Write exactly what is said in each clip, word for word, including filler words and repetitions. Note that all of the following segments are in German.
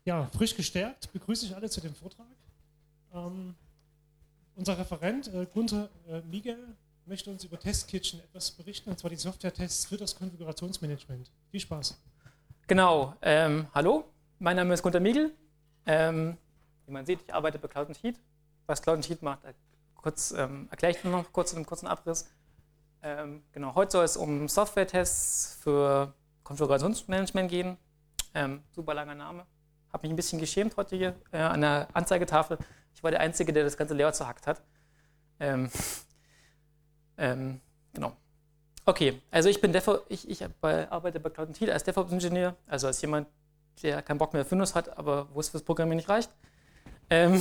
Ja, frisch gestärkt begrüße ich alle zu dem Vortrag. Ähm, unser Referent äh, Gunther äh, Miguel möchte uns über TestKitchen etwas berichten, und zwar die Software-Tests für das Konfigurationsmanagement. Viel Spaß. Genau, ähm, hallo, mein Name ist Gunther Miguel. Ähm, wie man sieht, ich arbeite bei Cloud and Heat. Was Cloud and Heat macht, äh, kurz, ähm, erkläre ich noch kurz in einem kurzen Abriss. Ähm, genau, heute soll es um Software-Tests für Konfigurationsmanagement gehen. Ähm, super langer Name. Habe mich ein bisschen geschämt heute hier äh, an der Anzeigetafel. Ich war der Einzige, der das ganze Layout zerhackt hat. Ähm, ähm, genau. Okay, also ich bin Dev, ich, ich arbeite bei Cloud and Heat als DevOps-Ingenieur, also als jemand, der keinen Bock mehr auf Windows hat, aber wo es fürs Programmieren nicht reicht. Ähm,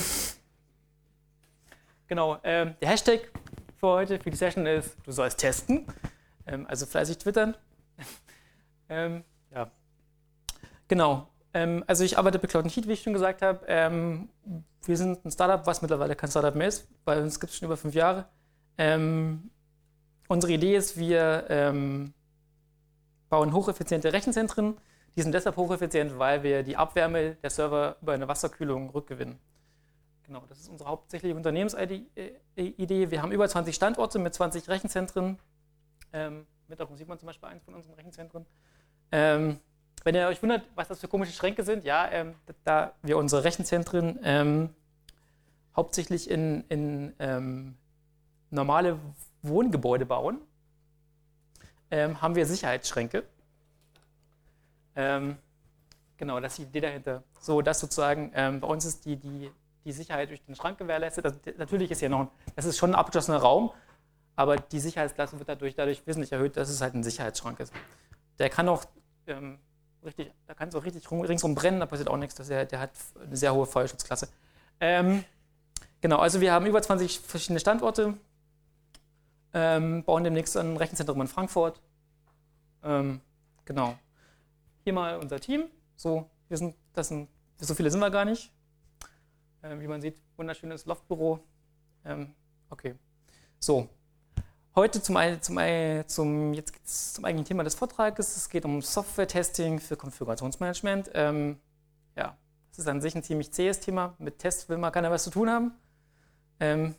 genau, ähm, der Hashtag für heute, für die Session ist, du sollst testen, ähm, also fleißig twittern. ähm, ja, genau. Ähm, also ich arbeite bei Cloud and Heat, wie ich schon gesagt habe. Ähm, wir sind ein Startup, was mittlerweile kein Startup mehr ist, bei uns gibt es schon über fünf Jahre. Ähm, unsere Idee ist, wir ähm, bauen hocheffiziente Rechenzentren. Die sind deshalb hocheffizient, weil wir die Abwärme der Server über eine Wasserkühlung rückgewinnen. Genau, das ist unsere hauptsächliche Unternehmensidee. Wir haben über zwanzig Standorte mit zwanzig Rechenzentren. Ähm, mit darum sieht man zum Beispiel eins von unseren Rechenzentren. Ähm, wenn ihr euch wundert, was das für komische Schränke sind, ja, ähm, da wir unsere Rechenzentren ähm, hauptsächlich in, in ähm, normale Wohngebäude bauen, ähm, haben wir Sicherheitsschränke. Ähm, genau, das ist die Idee dahinter. So, dass sozusagen ähm, bei uns ist die, die, die Sicherheit durch den Schrank gewährleistet. Also, natürlich ist ja noch, ein, das ist schon ein abgeschlossener Raum, aber die Sicherheitsklasse wird dadurch, dadurch wesentlich erhöht, dass es halt ein Sicherheitsschrank ist. Der kann auch ähm, richtig, da kann es auch richtig ringsum brennen, da passiert auch nichts. Das der, der hat eine sehr hohe Feuerschutzklasse. Ähm, genau, also wir haben über zwanzig verschiedene Standorte. Ähm, bauen demnächst ein Rechenzentrum in Frankfurt. Ähm, genau. Hier mal unser Team. So, wir sind, das sind, so viele sind wir gar nicht. Ähm, wie man sieht, wunderschönes Loftbüro. Ähm, okay. So. Heute zum, zum, zum, jetzt geht's zum eigentlichen Thema des Vortrages. Es geht um Software-Testing für Konfigurationsmanagement. Ähm, ja, das ist an sich ein ziemlich zähes Thema. Mit Tests will mal keiner was zu tun haben. Ähm,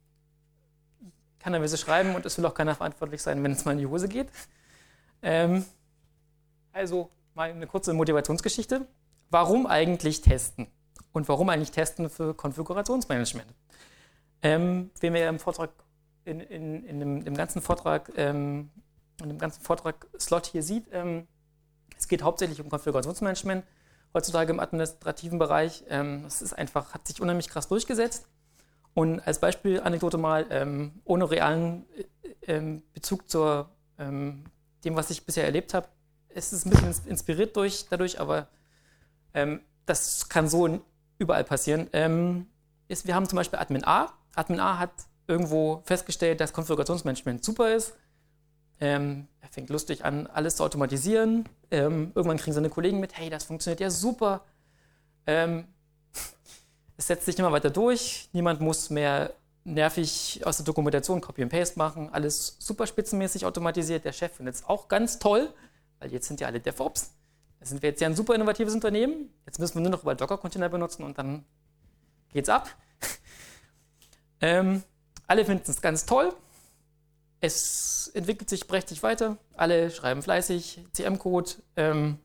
Keiner will sie schreiben und es will auch keiner verantwortlich sein, wenn es mal in die Hose geht. Ähm, also mal eine kurze Motivationsgeschichte. Warum eigentlich testen? Und warum eigentlich testen für Konfigurationsmanagement? Ähm, wenn wir im Vortrag, in, in, in dem, dem ganzen Vortrag, ähm, in dem ganzen Vortrag-Slot hier sieht, ähm, es geht hauptsächlich um Konfigurationsmanagement. Heutzutage im administrativen Bereich. Ähm, das ist einfach, hat sich unheimlich krass durchgesetzt. Und als Beispiel, Anekdote mal, ähm, ohne realen ähm, Bezug zu ähm, dem, was ich bisher erlebt habe. Es ist ein bisschen inspiriert durch, dadurch, aber ähm, das kann so überall passieren. Ähm, ist, wir haben zum Beispiel Admin A. Admin A hat irgendwo festgestellt, dass Konfigurationsmanagement super ist. Ähm, er fängt lustig an, alles zu automatisieren. Ähm, irgendwann kriegen seine Kollegen mit, hey, das funktioniert ja super. Ähm, Es setzt sich immer weiter durch, niemand muss mehr nervig aus der Dokumentation Copy and Paste machen, alles super spitzenmäßig automatisiert, der Chef findet es auch ganz toll, weil jetzt sind ja alle DevOps, da sind wir jetzt ja ein super innovatives Unternehmen, jetzt müssen wir nur noch über Docker-Container benutzen und dann geht's ab. ähm, alle finden es ganz toll, es entwickelt sich prächtig weiter, alle schreiben fleißig C M-Code. Ähm,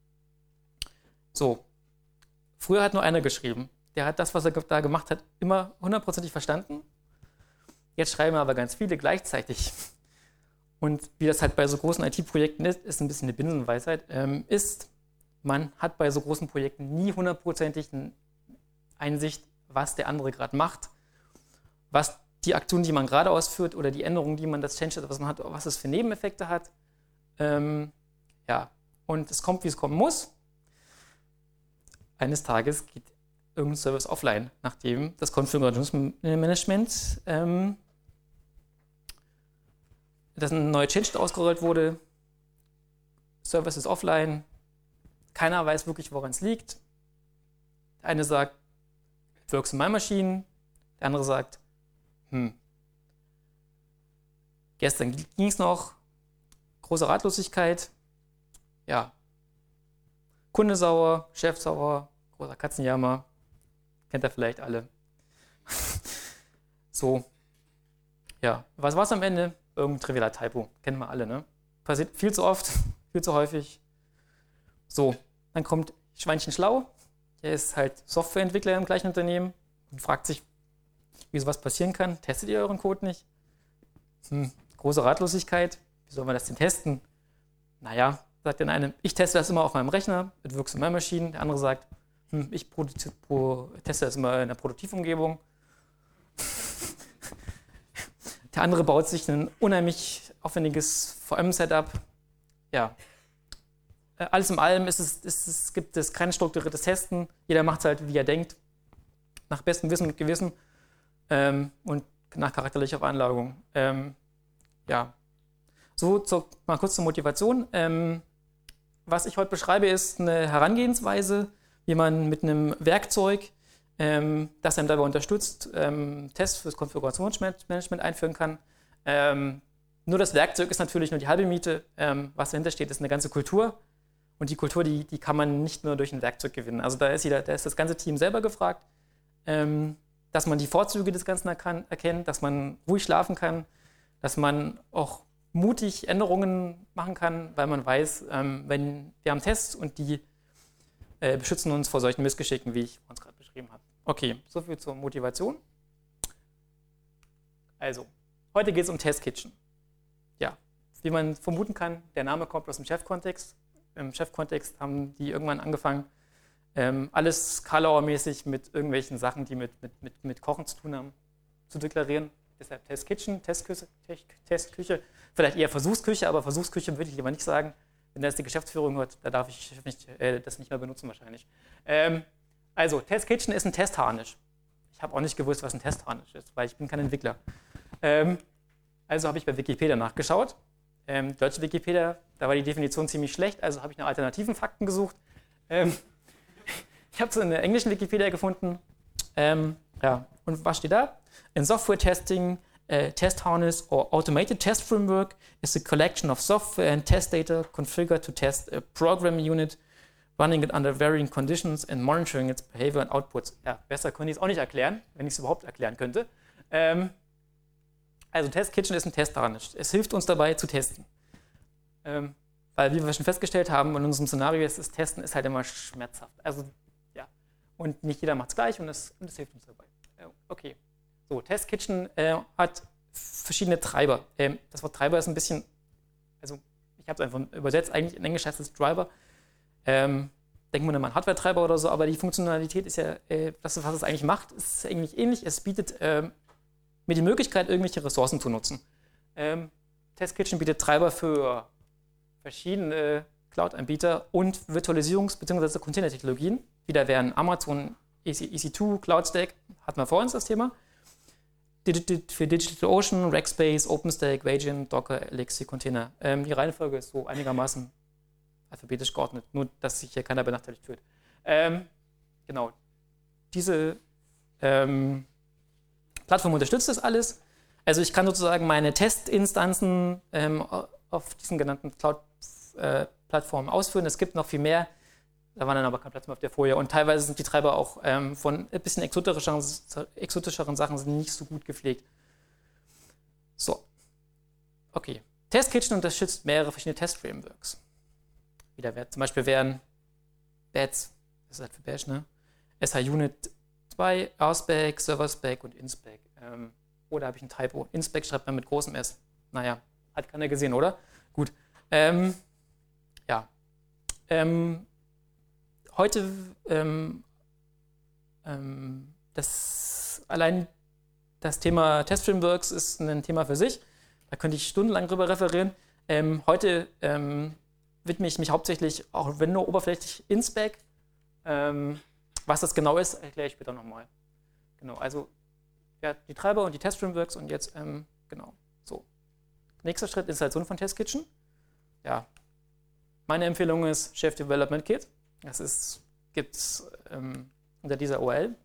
so, früher hat nur einer geschrieben. Der hat das, was er da gemacht hat, immer hundertprozentig verstanden. Jetzt schreiben aber ganz viele gleichzeitig. Und wie das halt bei so großen I T-Projekten ist, ist ein bisschen eine Binsenweisheit, ähm, ist, man hat bei so großen Projekten nie hundertprozentig eine Einsicht, was der andere gerade macht, was die Aktion, die man gerade ausführt oder die Änderung, die man das Change, was man hat, was es für Nebeneffekte hat. Ähm, ja, und es kommt, wie es kommen muss. Eines Tages geht irgendein Service offline, nachdem das Konfigurationsmanagement, ähm, dass ein neuer Change ausgerollt wurde, Service ist offline, keiner weiß wirklich, woran es liegt. Der eine sagt, it works in my machine, der andere sagt, hm, gestern ging es noch, große Ratlosigkeit, ja, Kunde sauer, Chef sauer, großer Katzenjammer, kennt ihr vielleicht alle. So, ja, was war es am Ende? Irgendein trivialer Typo, kennen wir alle, ne? Passiert viel zu oft, viel zu häufig. So, dann kommt Schweinchen Schlau, der ist halt Softwareentwickler im gleichen Unternehmen und fragt sich, wie sowas passieren kann. Testet ihr euren Code nicht? Hm, große Ratlosigkeit, wie soll man das denn testen? Naja, sagt der eine, ich teste das immer auf meinem Rechner, it works in my machine. Der andere sagt, hm, ich pro, pro, teste das immer in der Produktivumgebung. Der andere baut sich ein unheimlich aufwendiges V M-Setup. Ja, alles in allem ist es, ist es, gibt es kein strukturiertes Testen. Jeder macht es halt, wie er denkt, nach bestem Wissen und Gewissen ähm, und nach charakterlicher Veranlagung. Ähm, ja, so zur, mal kurz zur Motivation. Ähm, was ich heute beschreibe, ist eine Herangehensweise, wie man mit einem Werkzeug, ähm, das einem dabei unterstützt, ähm, Tests fürs Konfigurationsmanagement einführen kann. Ähm, nur das Werkzeug ist natürlich nur die halbe Miete. Ähm, was dahinter steht, ist eine ganze Kultur. Und die Kultur, die, die kann man nicht nur durch ein Werkzeug gewinnen. Also da ist, jeder, da ist das ganze Team selber gefragt, ähm, dass man die Vorzüge des Ganzen erkan- erkennt, dass man ruhig schlafen kann, dass man auch mutig Änderungen machen kann, weil man weiß, ähm, wenn wir haben Tests und die äh, beschützen uns vor solchen Missgeschicken, wie ich uns gerade beschrieben habe. Okay, soviel zur Motivation. Also, heute geht es um Test Kitchen. Ja, wie man vermuten kann, der Name kommt aus dem Chef-Kontext. Im Chef-Kontext haben die irgendwann angefangen, ähm, alles Karlauer-mäßig mit irgendwelchen Sachen, die mit, mit, mit, mit Kochen zu tun haben, zu deklarieren. Deshalb Test Kitchen, Testküche, Testküche, vielleicht eher Versuchsküche, aber Versuchsküche würde ich lieber nicht sagen. Wenn das die Geschäftsführung hört, da darf ich nicht, äh, das nicht mehr benutzen wahrscheinlich. Ähm, also, Test Kitchen ist ein Testharnisch. Ich habe auch nicht gewusst, was ein Testharnisch ist, weil ich bin kein Entwickler. Ähm, also habe ich bei Wikipedia nachgeschaut. Ähm, deutsche Wikipedia, da war die Definition ziemlich schlecht, also habe ich nach alternativen Fakten gesucht. Ähm, ich habe es in der englischen Wikipedia gefunden. Ähm, ja, und was steht da? In Software Testing, uh, Test Harness or Automated Test Framework is a collection of software and test data configured to test a program unit, running it under varying conditions and monitoring its behavior and outputs. Ja, besser könnte ich es auch nicht erklären, wenn ich es überhaupt erklären könnte. Ähm, Also Test Kitchen ist ein Testharnisch. Es hilft uns dabei zu testen. Ähm, weil, wie wir schon festgestellt haben, in unserem Szenario ist das Testen ist halt immer schmerzhaft. Also, ja. Und nicht jeder macht es gleich und es und hilft uns dabei. Äh, okay. So, Test Kitchen äh, hat verschiedene Treiber. Ähm, das Wort Treiber ist ein bisschen, also ich habe es einfach übersetzt, eigentlich in Englisch heißt es Driver. Ähm, denken wir mal an Hardware-Treiber oder so, aber die Funktionalität ist ja, äh, das, was es eigentlich macht, ist eigentlich ähnlich. Es bietet ähm, mir die Möglichkeit, irgendwelche Ressourcen zu nutzen. Ähm, Test Kitchen bietet Treiber für verschiedene Cloud-Anbieter und Virtualisierungs- bzw. Container-Technologien. Wieder wären Amazon, E C zwei, CloudStack, hatten wir vor uns das Thema. Für DigitalOcean, Rackspace, OpenStack, Vagrant, Docker, Elixir, Container. Ähm, die Reihenfolge ist so einigermaßen alphabetisch geordnet, nur dass sich hier keiner benachteiligt fühlt. Ähm, genau. Diese ähm, Plattform unterstützt das alles. Also ich kann sozusagen meine Testinstanzen ähm, auf diesen genannten Cloud-Plattformen äh, ausführen. Es gibt noch viel mehr, da war dann aber kein Platz mehr auf der Folie. Und teilweise sind die Treiber auch ähm, von ein bisschen exotischeren, exotischeren Sachen sind nicht so gut gepflegt. So, okay. Test Kitchen unterstützt mehrere verschiedene Test-Frameworks. Wieder wär, zum Beispiel wären B A T S, das ist halt für Bash, ne? S H Unit zwei, R-Spec, Server-Spec und InSpec. Ähm, oder habe ich ein Typo? InSpec schreibt man mit großem S. Naja, hat keiner gesehen, oder? Gut. Ähm, ja. Ähm, heute, ähm, ähm, das, allein das Thema Test-Frameworks ist ein Thema für sich. Da könnte ich stundenlang drüber referieren. Ähm, heute ähm, widme ich mich hauptsächlich, auch wenn nur oberflächlich, InSpec. Ähm, Was das genau ist, erkläre ich später nochmal. Genau, also ja, die Treiber und die Test-Frameworks und jetzt, ähm, genau, so. Nächster Schritt, Installation von Test Kitchen. Ja, meine Empfehlung ist Chef Development Kit. Das gibt es ähm, unter dieser U R L.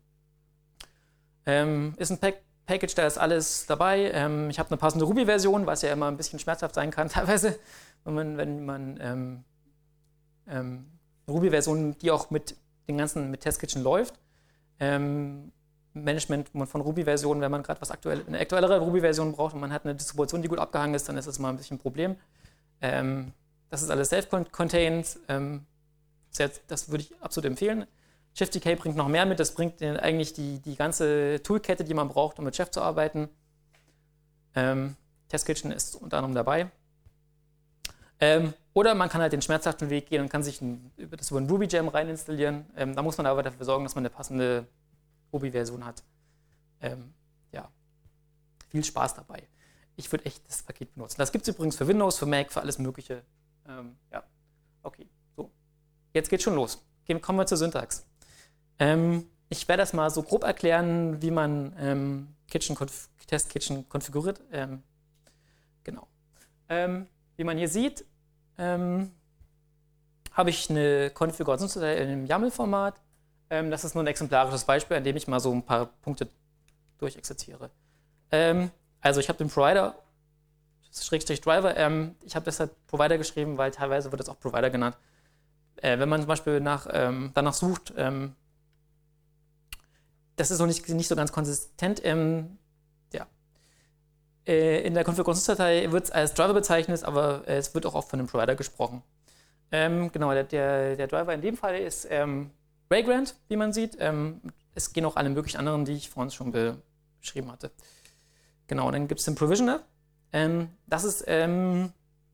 Ähm, ist ein Pack Package, da ist alles dabei. Ähm, ich habe eine passende Ruby-Version, was ja immer ein bisschen schmerzhaft sein kann teilweise, wenn man, wenn man ähm, ähm, eine Ruby-Version, die auch mit den ganzen mit TestKitchen läuft. Ähm, Management von Ruby-Versionen, wenn man gerade was aktuell, eine aktuellere Ruby-Version braucht und man hat eine Distribution, die gut abgehangen ist, dann ist das mal ein bisschen ein Problem. Ähm, das ist alles self-contained. Ähm, das, das würde ich absolut empfehlen. Chef.tk bringt noch mehr mit. Das bringt eigentlich die, die ganze Toolkette, die man braucht, um mit Chef zu arbeiten. Ähm, TestKitchen ist unter anderem dabei. Ähm, oder man kann halt den schmerzhaften Weg gehen und kann sich ein, das über ein RubyGem rein installieren. Ähm, da muss man aber dafür sorgen, dass man eine passende Ruby-Version hat. Ähm, ja, viel Spaß dabei. Ich würde echt das Paket benutzen. Das gibt es übrigens für Windows, für Mac, für alles Mögliche. Ähm, ja, okay, so. Jetzt geht's schon los. Gehen, kommen wir zur Syntax. Ähm, ich werde das mal so grob erklären, wie man ähm, Kitchen TestKitchen konfiguriert. Ähm, genau. Ähm, wie man hier sieht, ähm, habe ich eine Konfigurationsdatei im YAML-Format. Ähm, das ist nur ein exemplarisches Beispiel, an dem ich mal so ein paar Punkte durchexerziere. Ähm, also ich habe den Provider, Schrägstrich Driver, ähm, ich habe deshalb Provider geschrieben, weil teilweise wird es auch Provider genannt. Äh, wenn man zum Beispiel nach, ähm, danach sucht, ähm, das ist noch nicht, nicht so ganz konsistent. Ähm, ja. äh, in der Konfigurationsdatei wird es als Driver bezeichnet, aber äh, es wird auch oft von einem Provider gesprochen. Ähm, genau, der, der, der Driver in dem Fall ist ähm, Vagrant, wie man sieht. Ähm, es gehen auch alle möglichen anderen, die ich vorhin schon be beschrieben hatte. Genau, dann gibt es den Provisioner. Ähm, das ist, ähm,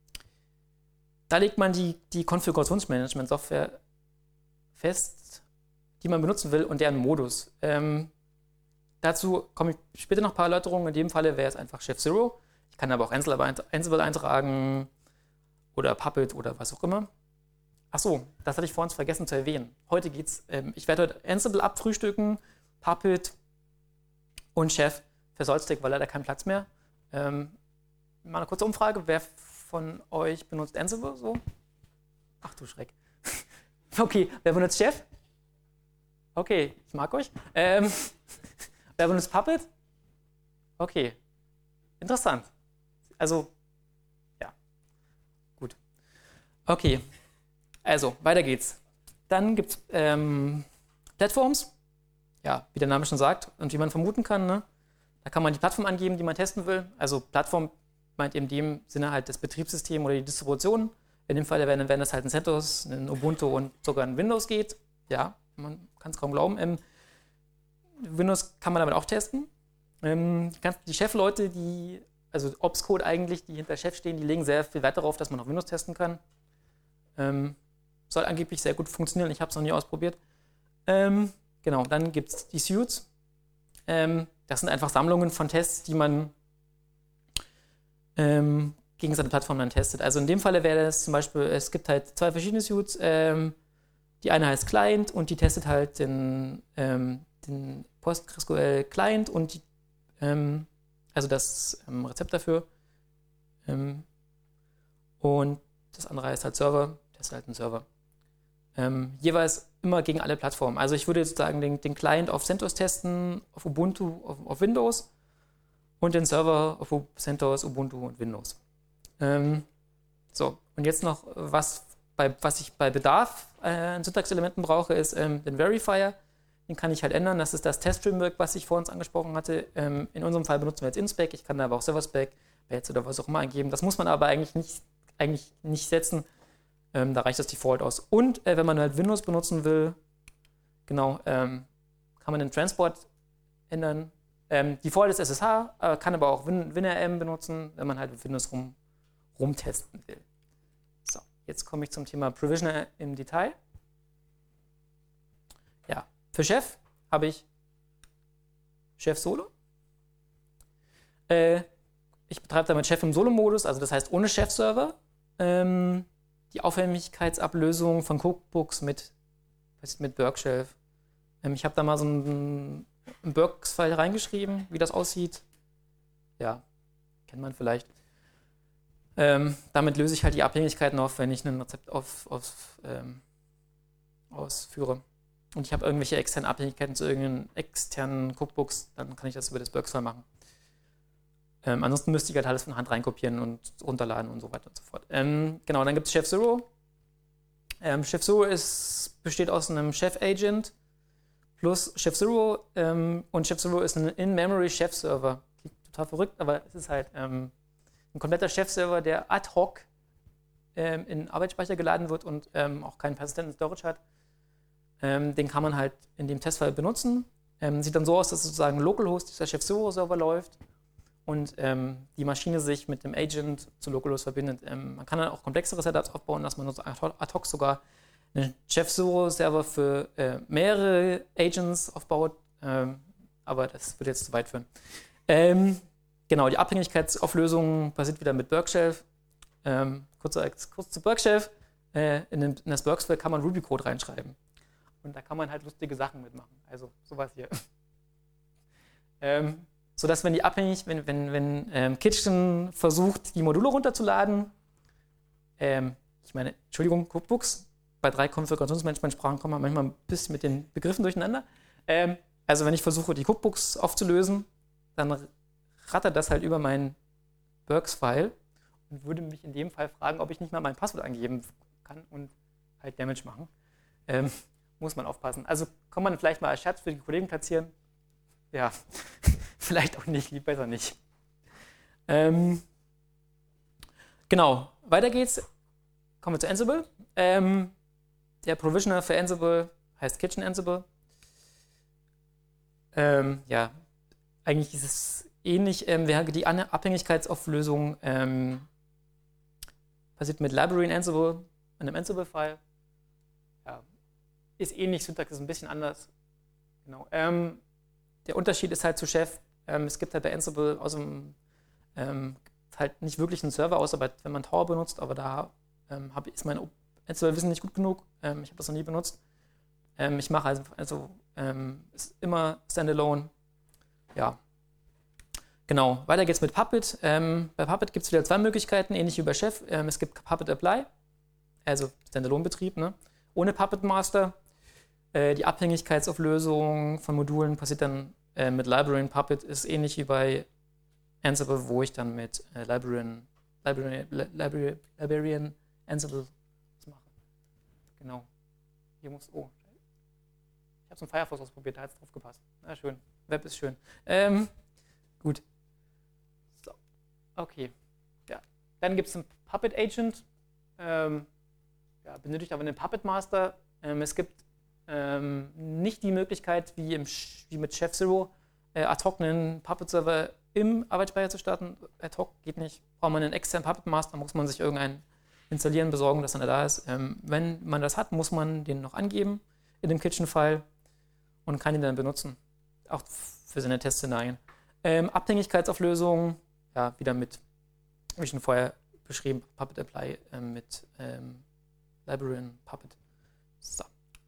da legt man die, die Konfigurationsmanagement-Software fest, die man benutzen will und deren Modus. Ähm, dazu komme ich später noch ein paar Erläuterungen. In dem Falle wäre es einfach Chef Zero. Ich kann aber auch Ansible eintragen oder Puppet oder was auch immer. Achso, das hatte ich vorhin vergessen zu erwähnen. Heute geht's, ähm, ich werde heute Ansible abfrühstücken, Puppet und Chef für Solstick, weil leider kein Platz mehr. Ähm, mal eine kurze Umfrage, wer von euch benutzt Ansible so? Ach du Schreck. Okay, wer benutzt Chef? Okay, ich mag euch. Ähm, wer benutzt Puppet? Okay, interessant. Also, ja, gut. Okay, also, weiter geht's. Dann gibt es ähm, Platforms. Ja, wie der Name schon sagt und wie man vermuten kann, ne? Da kann man die Plattform angeben, die man testen will. Also Plattform meint in dem Sinne halt das Betriebssystem oder die Distribution. In dem Fall wären, wären das halt ein CentOS, ein Ubuntu und sogar ein Windows geht. Ja, man kann es kaum glauben. Ähm, Windows kann man damit auch testen. Ähm, die, die Chef-Leute, die, also Ops-Code eigentlich, die hinter Chef stehen, die legen sehr viel Wert darauf, dass man auch Windows testen kann. Ähm, soll angeblich sehr gut funktionieren. Ich habe es noch nie ausprobiert. Ähm, genau, dann gibt es die Suites. Ähm, das sind einfach Sammlungen von Tests, die man ähm, gegen seine Plattform dann testet. Also in dem Falle wäre das zum Beispiel, es gibt halt zwei verschiedene Suites. Ähm, die eine heißt Client und die testet halt den, ähm, den PostgreSQL Client und die, ähm, also das ähm, Rezept dafür. Ähm, und das andere heißt halt Server, testet halt einen Server. Ähm, jeweils immer gegen alle Plattformen. Also ich würde jetzt sagen, den, den Client auf CentOS testen, auf Ubuntu, auf, auf Windows und den Server auf CentOS, Ubuntu und Windows. Ähm, so, und jetzt noch, was, bei, was ich bei Bedarf äh, an Syntax-Elementen brauche, ist ähm, den Verifier. Den kann ich halt ändern. Das ist das Test-Framework, was ich vor uns angesprochen hatte. Ähm, in unserem Fall benutzen wir jetzt InSpec. Ich kann da aber auch ServerSpec, Batch oder was auch immer eingeben. Das muss man aber eigentlich nicht, eigentlich nicht setzen. Ähm, da reicht das Default aus. Und äh, wenn man halt Windows benutzen will, genau, ähm, kann man den Transport ändern. Ähm, Default ist S S H, äh, kann aber auch Win WinRM benutzen, wenn man halt mit Windows rum, rumtesten will. So, jetzt komme ich zum Thema Provisioner im Detail. Ja, für Chef habe ich Chef Solo. Äh, ich betreibe damit Chef im Solo-Modus, also das heißt ohne Chef-Server. Ähm, die Aufhängigkeitsablösung von Cookbooks mit, mit Burkshelf. Ähm, ich habe da mal so einen, einen Burks-File reingeschrieben, wie das aussieht. Ja, kennt man vielleicht. Ähm, damit löse ich halt die Abhängigkeiten auf, wenn ich ein Rezept auf, auf, ähm, ausführe. Und ich habe irgendwelche externen Abhängigkeiten zu irgendeinen externen Cookbooks, dann kann ich das über das Burks-File machen. Ähm, ansonsten müsste ich halt alles von Hand reinkopieren und runterladen und so weiter und so fort. Ähm, genau, dann gibt es Chef Zero. Ähm, Chef-Zero ist, besteht aus einem Chef-Agent plus Chef-Zero ähm, und Chef-Zero ist ein In-Memory-Chef-Server. Klingt total verrückt, aber es ist halt ähm, ein kompletter Chef-Server, der ad hoc ähm, in Arbeitsspeicher geladen wird und ähm, auch keinen persistenten Storage hat. Ähm, den kann man halt in dem Testfall benutzen. Ähm, sieht dann so aus, dass sozusagen Localhost dieser Chef-Zero-Server läuft und ähm, die Maschine sich mit dem Agent zu Localhost verbindet. Ähm, man kann dann auch komplexere Setups aufbauen, dass man ad hoc sogar einen Chef-Zero-Server für äh, mehrere Agents aufbaut, ähm, aber das würde jetzt zu weit führen. Ähm, genau, die Abhängigkeitsauflösung basiert wieder mit Burkshelf. Ähm, kurz, kurz zu Burkshelf. Äh, in, den, in das Burksfile kann man Ruby-Code reinschreiben. Und da kann man halt lustige Sachen mitmachen. Also sowas hier. ähm, sodass, wenn die abhängig, wenn, wenn, wenn ähm, Kitchen versucht, die Module runterzuladen, ähm, ich meine, Entschuldigung, Cookbooks, bei drei Konfigurationsmanagement-Sprachen kommen wir manchmal ein bisschen mit den Begriffen durcheinander. Ähm, also wenn ich versuche, die Cookbooks aufzulösen, dann rattert das halt über mein Burks-File und würde mich in dem Fall fragen, ob ich nicht mal mein Passwort angeben kann und halt Damage machen. Ähm, muss man aufpassen. Also kann man vielleicht mal als Scherz für die Kollegen platzieren. Ja, vielleicht auch nicht, lieber besser nicht. Ähm, genau, weiter geht's. Kommen wir zu Ansible. Ähm, der Provisioner für Ansible heißt Kitchen Ansible. Ähm, ja, eigentlich ist es ähnlich. Ähm, die Abhängigkeitsauflösung ähm, passiert mit Library in Ansible, in einem Ansible-File. Ja, ist ähnlich, Syntax ist ein bisschen anders. Genau. Ähm, der Unterschied ist halt zu Chef, ähm, es gibt halt bei Ansible aus dem, ähm, halt nicht wirklich einen Server, außer bei, wenn man Tower benutzt, aber da ähm, hab, ist mein Ansible-Wissen nicht gut genug. Ähm, ich habe das noch nie benutzt. Ähm, ich mache also, also ähm, ist immer Standalone. Ja. Genau, weiter geht's mit Puppet. Ähm, bei Puppet gibt es wieder zwei Möglichkeiten, ähnlich wie bei Chef. Ähm, es gibt Puppet Apply, also Standalone-Betrieb, ne? Ohne Puppet Master. Äh, die Abhängigkeitsauflösung von Modulen passiert dann äh, mit Library in Puppet, ist ähnlich wie bei Ansible, wo ich dann mit äh, Librarian, Librarian, Librarian, Librarian Ansible das mache. Genau. Hier muss, oh, ich habe es im Firefox ausprobiert, da hat es drauf gepasst. Na schön, Web ist schön. Ähm, gut. So, okay. Ja. Dann gibt es einen Puppet Agent. Ähm, ja, benötigt aber einen Puppet Master. Ähm, es gibt ähm, nicht die Möglichkeit, wie, im, wie mit Chef-Zero, äh, ad hoc einen Puppet-Server im Arbeitsspeicher zu starten. Ad hoc geht nicht. Braucht man einen externen Puppet Master, muss man sich irgendeinen installieren, besorgen, dass er da ist. Ähm, wenn man das hat, muss man den noch angeben in dem Kitchen-File und kann ihn dann benutzen. Auch für seine Testszenarien. Ähm, Abhängigkeitsauflösung, ja, wieder mit, wie schon vorher beschrieben, Puppet Apply äh, mit ähm, Library in Puppet. So.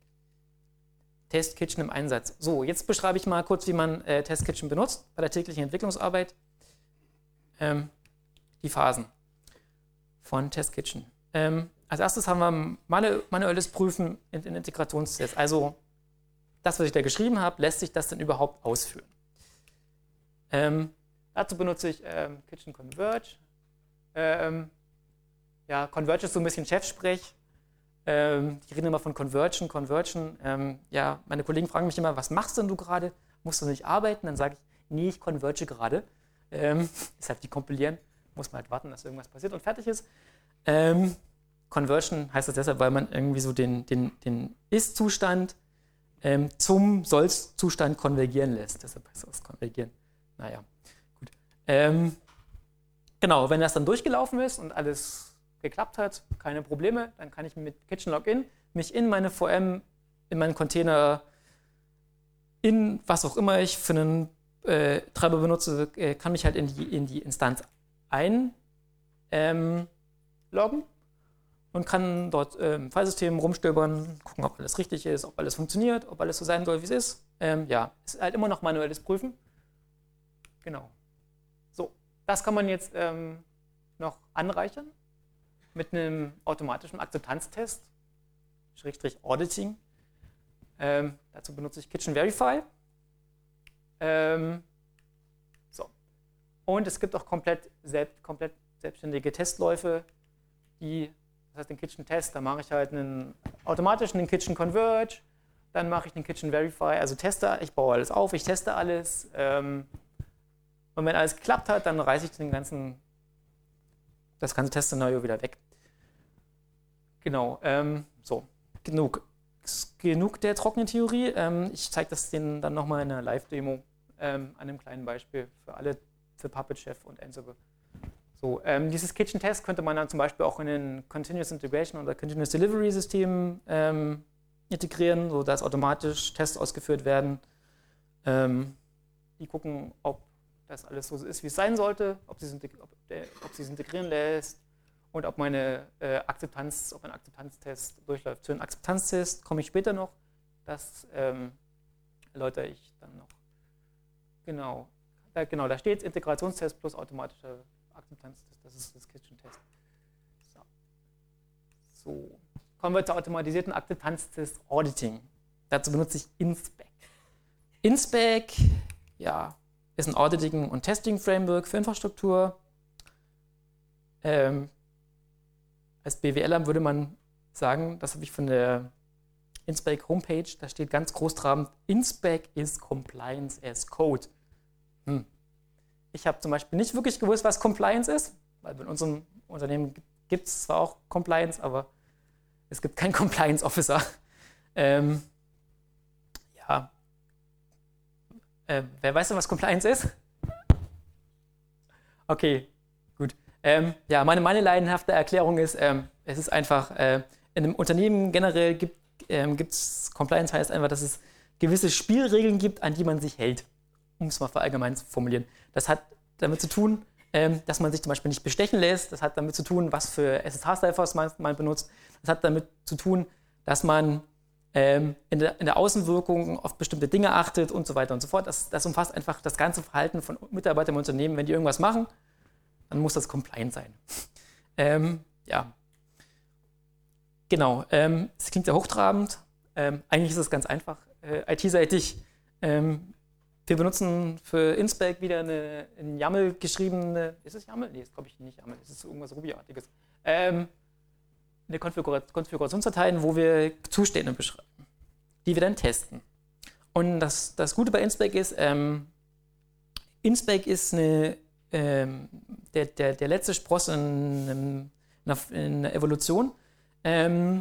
Test Kitchen im Einsatz. So, jetzt beschreibe ich mal kurz, wie man äh, Test Kitchen benutzt bei der täglichen Entwicklungsarbeit. Ähm, die Phasen von Test Kitchen. Ähm, als erstes haben wir manu manuelles Prüfen in den Integrationstest. Also das, was ich da geschrieben habe, lässt sich das denn überhaupt ausführen? Ähm, dazu benutze ich ähm, Kitchen Converge. Ähm, ja, Converge ist so ein bisschen Chefsprech. Ähm, die reden immer von Conversion, Conversion. Ähm, ja, meine Kollegen fragen mich immer, was machst denn du gerade? Musst du nicht arbeiten? Dann sage ich, nee, ich converge gerade. Ähm, deshalb die kompilieren. Muss man halt warten, dass irgendwas passiert und fertig ist. Ähm, Conversion heißt das deshalb, weil man irgendwie so den, den, den Ist-Zustand ähm, zum Soll-Zustand konvergieren lässt. Deshalb heißt das konvergieren. Naja, gut. Ähm, genau, wenn das dann durchgelaufen ist und alles geklappt hat, keine Probleme, dann kann ich mit Kitchen Login mich in meine V M, in meinen Container, in was auch immer ich für einen äh, Treiber benutze, äh, kann mich halt in die, in die Instanz einloggen ähm, und kann dort äh, im Filesystem rumstöbern, gucken, ob alles richtig ist, ob alles funktioniert, ob alles so sein soll, wie es ist. Ähm, ja, ist halt immer noch manuelles Prüfen. Genau. So, das kann man jetzt ähm, noch anreichern mit einem automatischen Akzeptanztest, Schrägstrich Auditing. Ähm, dazu benutze ich Kitchen Verify. Ähm, so. Und es gibt auch komplett, selbst, komplett selbstständige Testläufe, die, das das heißt den Kitchen Test, da mache ich halt einen automatischen den Kitchen Converge, dann mache ich den Kitchen Verify, also teste, ich baue alles auf, ich teste alles. Ähm, und wenn alles geklappt hat, dann reiße ich den ganzen, das ganze Testszenario wieder weg. Genau, ähm, so, genug. Genug der trockenen Theorie. Ähm, ich zeige das denen dann nochmal in einer Live-Demo ähm, an einem kleinen Beispiel für alle, für Puppet Chef und Ansible. So, ähm, dieses Kitchen Test könnte man dann zum Beispiel auch in den Continuous Integration oder Continuous Delivery Systemen ähm, integrieren, sodass automatisch Tests ausgeführt werden. Ähm, die gucken, ob das alles so ist, wie es sein sollte, ob sie es integrieren lässt und ob meine äh, Akzeptanz, ob ein Akzeptanztest durchläuft. Zu einem Akzeptanztest komme ich später noch. Das ähm, erläutere ich dann noch. Genau, da, genau, da steht Integrationstest plus automatischer Akzeptanztest. Das ist das Kitchen Test. So. so. Kommen wir zur automatisierten Akzeptanztest Auditing. Dazu benutze ich InSpec. InSpec, ja, ist ein Auditing- und Testing-Framework für Infrastruktur. Ähm, als BWLer würde man sagen, das habe ich von der InSpec Homepage, da steht ganz groß dran, InSpec is Compliance as Code. Hm. Ich habe zum Beispiel nicht wirklich gewusst, was Compliance ist, weil in unserem Unternehmen gibt es zwar auch Compliance, aber es gibt keinen Compliance Officer. Ähm, ja. Äh, wer weiß denn, was Compliance ist? Okay, gut. Ähm, ja, meine, meine laienhafte Erklärung ist, ähm, es ist einfach, äh, in einem Unternehmen generell gibt ähm, es, Compliance heißt einfach, dass es gewisse Spielregeln gibt, an die man sich hält, um es mal verallgemein zu formulieren. Das hat damit zu tun, ähm, dass man sich zum Beispiel nicht bestechen lässt, das hat damit zu tun, was für S S H-Ciphers man, man benutzt, das hat damit zu tun, dass man ähm, in, der, in der Außenwirkung auf bestimmte Dinge achtet und so weiter und so fort. Das, das umfasst einfach das ganze Verhalten von Mitarbeitern im Unternehmen. Wenn die irgendwas machen, dann muss das compliant sein. ähm, ja. Genau. Ähm, das klingt sehr hochtrabend. Ähm, eigentlich ist es ganz einfach. Äh, I T-seitig. Ähm, wir benutzen für InSpec wieder eine in YAML geschriebene. Ist es YAML? Nee, ist glaube ich nicht YAML. Es ist irgendwas Ruby-artiges. Ähm, eine Konfigura Konfigurationsdateien, wo wir Zustände beschreiben, die wir dann testen. Und das, das Gute bei InSpec ist, ähm, InSpec ist eine Ähm, der, der, der letzte Spross in, in, in der Evolution. Ähm,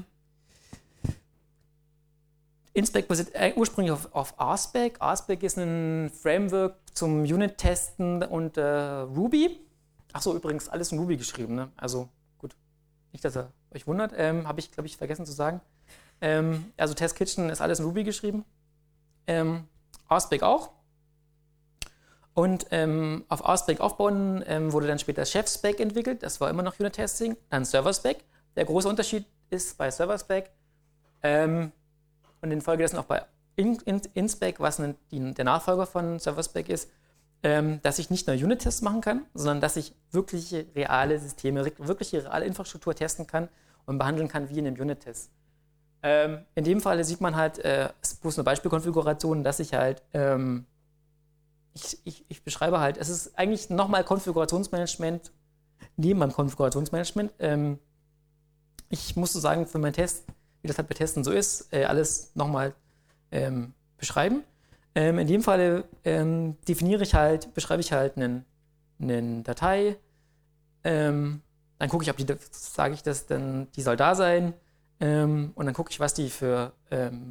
InSpec basiert ursprünglich auf, auf RSpec. RSpec ist ein Framework zum Unit-Testen unter äh, Ruby. Achso, übrigens alles in Ruby geschrieben. Ne? Also gut, nicht, dass ihr euch wundert. Ähm, Habe ich, glaube ich, vergessen zu sagen. Ähm, also Test Kitchen ist alles in Ruby geschrieben. Ähm, RSpec auch. Und ähm, auf RSpec aufbauen ähm, wurde dann später Chef-Spec entwickelt. Das war immer noch Unit-Testing. Dann Server-Spec. Der große Unterschied ist bei Server-Spec ähm, und infolgedessen auch bei InSpec, was ein, die, der Nachfolger von Server-Spec ist, ähm, dass ich nicht nur Unit-Tests machen kann, sondern dass ich wirkliche reale Systeme, wirkliche reale Infrastruktur testen kann und behandeln kann wie in einem Unit-Test. Ähm, in dem Fall sieht man halt, äh, es ist bloß eine Beispielkonfiguration, dass ich halt ähm, Ich, ich, ich beschreibe halt, es ist eigentlich nochmal Konfigurationsmanagement neben meinem Konfigurationsmanagement. Ähm, ich musste sagen, für meinen Test, wie das halt bei Testen so ist, äh, alles nochmal ähm, beschreiben. Ähm, in dem Fall ähm, definiere ich halt, beschreibe ich halt eine Datei, ähm, dann gucke ich, ob die, sage ich das, dann, die soll da sein, ähm, und dann gucke ich, was die für, ähm,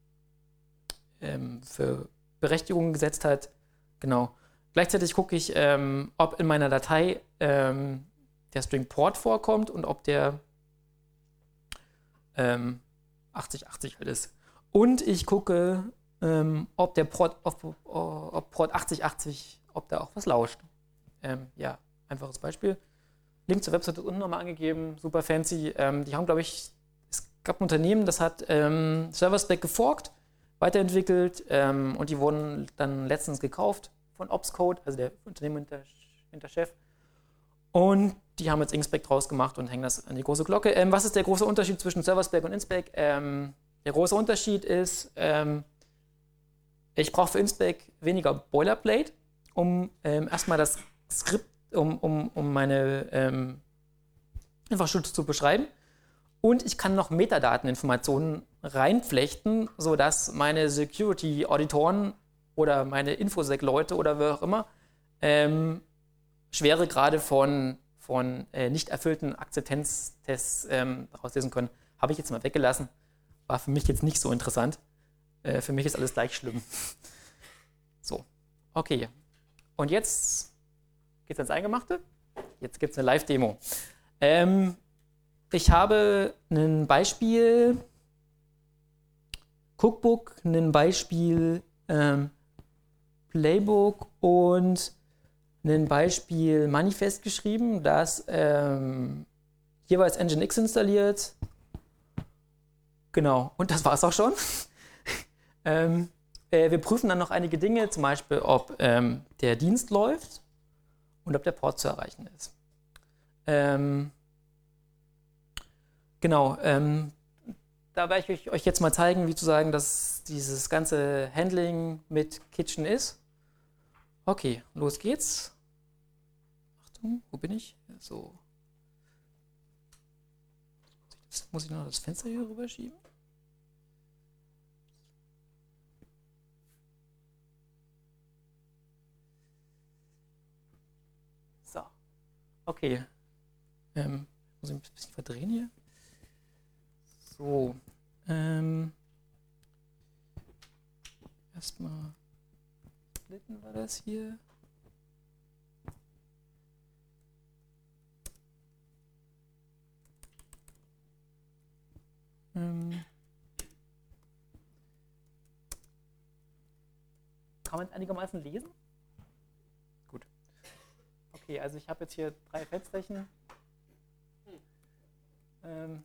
ähm, für Berechtigungen gesetzt hat. Genau. Gleichzeitig gucke ich, ähm, ob in meiner Datei ähm, der String Port vorkommt und ob der ähm, achtzig achtzig halt ist. Und ich gucke, ähm, ob der Port, ob, ob Port achtzig achtzig, ob da auch was lauscht. Ähm, ja, einfaches Beispiel. Link zur Webseite unten nochmal angegeben, super fancy. Ähm, die haben, glaube ich, es gab ein Unternehmen, das hat ähm, Server-Spec geforkt, weiterentwickelt, ähm, und die wurden dann letztens gekauft von Opscode, also der Unternehmen hinter, hinter Chef. Und die haben jetzt InSpec draus gemacht und hängen das an die große Glocke. Ähm, was ist der große Unterschied zwischen Server-Spec und InSpec? Ähm, der große Unterschied ist, ähm, ich brauche für InSpec weniger Boilerplate, um ähm, erstmal das Skript, um, um, um meine ähm, Infrastruktur zu beschreiben. Und ich kann noch Metadateninformationen reinflechten, sodass meine Security-Auditoren oder meine Infosec-Leute oder wer auch immer ähm, Schweregrade von, von äh, nicht erfüllten Akzeptanztests ähm, rauslesen können. Habe ich jetzt mal weggelassen. War für mich jetzt nicht so interessant. Äh, für mich ist alles gleich schlimm. So, okay. Und jetzt geht es ans Eingemachte. Jetzt gibt es eine Live-Demo. Ähm, ich habe ein Beispiel Cookbook, ein Beispiel ähm, Playbook und ein Beispiel Manifest geschrieben, das ähm, jeweils Nginx installiert. Genau, und das war es auch schon. ähm, äh, wir prüfen dann noch einige Dinge, zum Beispiel, ob ähm, der Dienst läuft und ob der Port zu erreichen ist. Ähm, genau, ähm, da werde ich euch jetzt mal zeigen, wie zu sagen, dass dieses ganze Handling mit Kitchen ist. Okay, los geht's. Achtung, wo bin ich? So. Jetzt muss ich noch das Fenster hier rüber schieben. So. Okay. Ähm, muss ich ein bisschen verdrehen hier? So. Ähm, erstmal splitten wir das hier. Ähm, kann man es einigermaßen lesen? Gut. Okay, also ich habe jetzt hier drei Fensterchen. Ähm,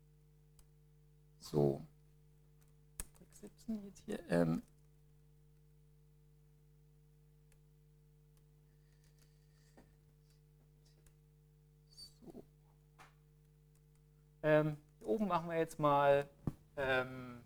so. siebzehn jetzt hier. Ähm, so. Ähm, hier oben machen wir jetzt mal ähm,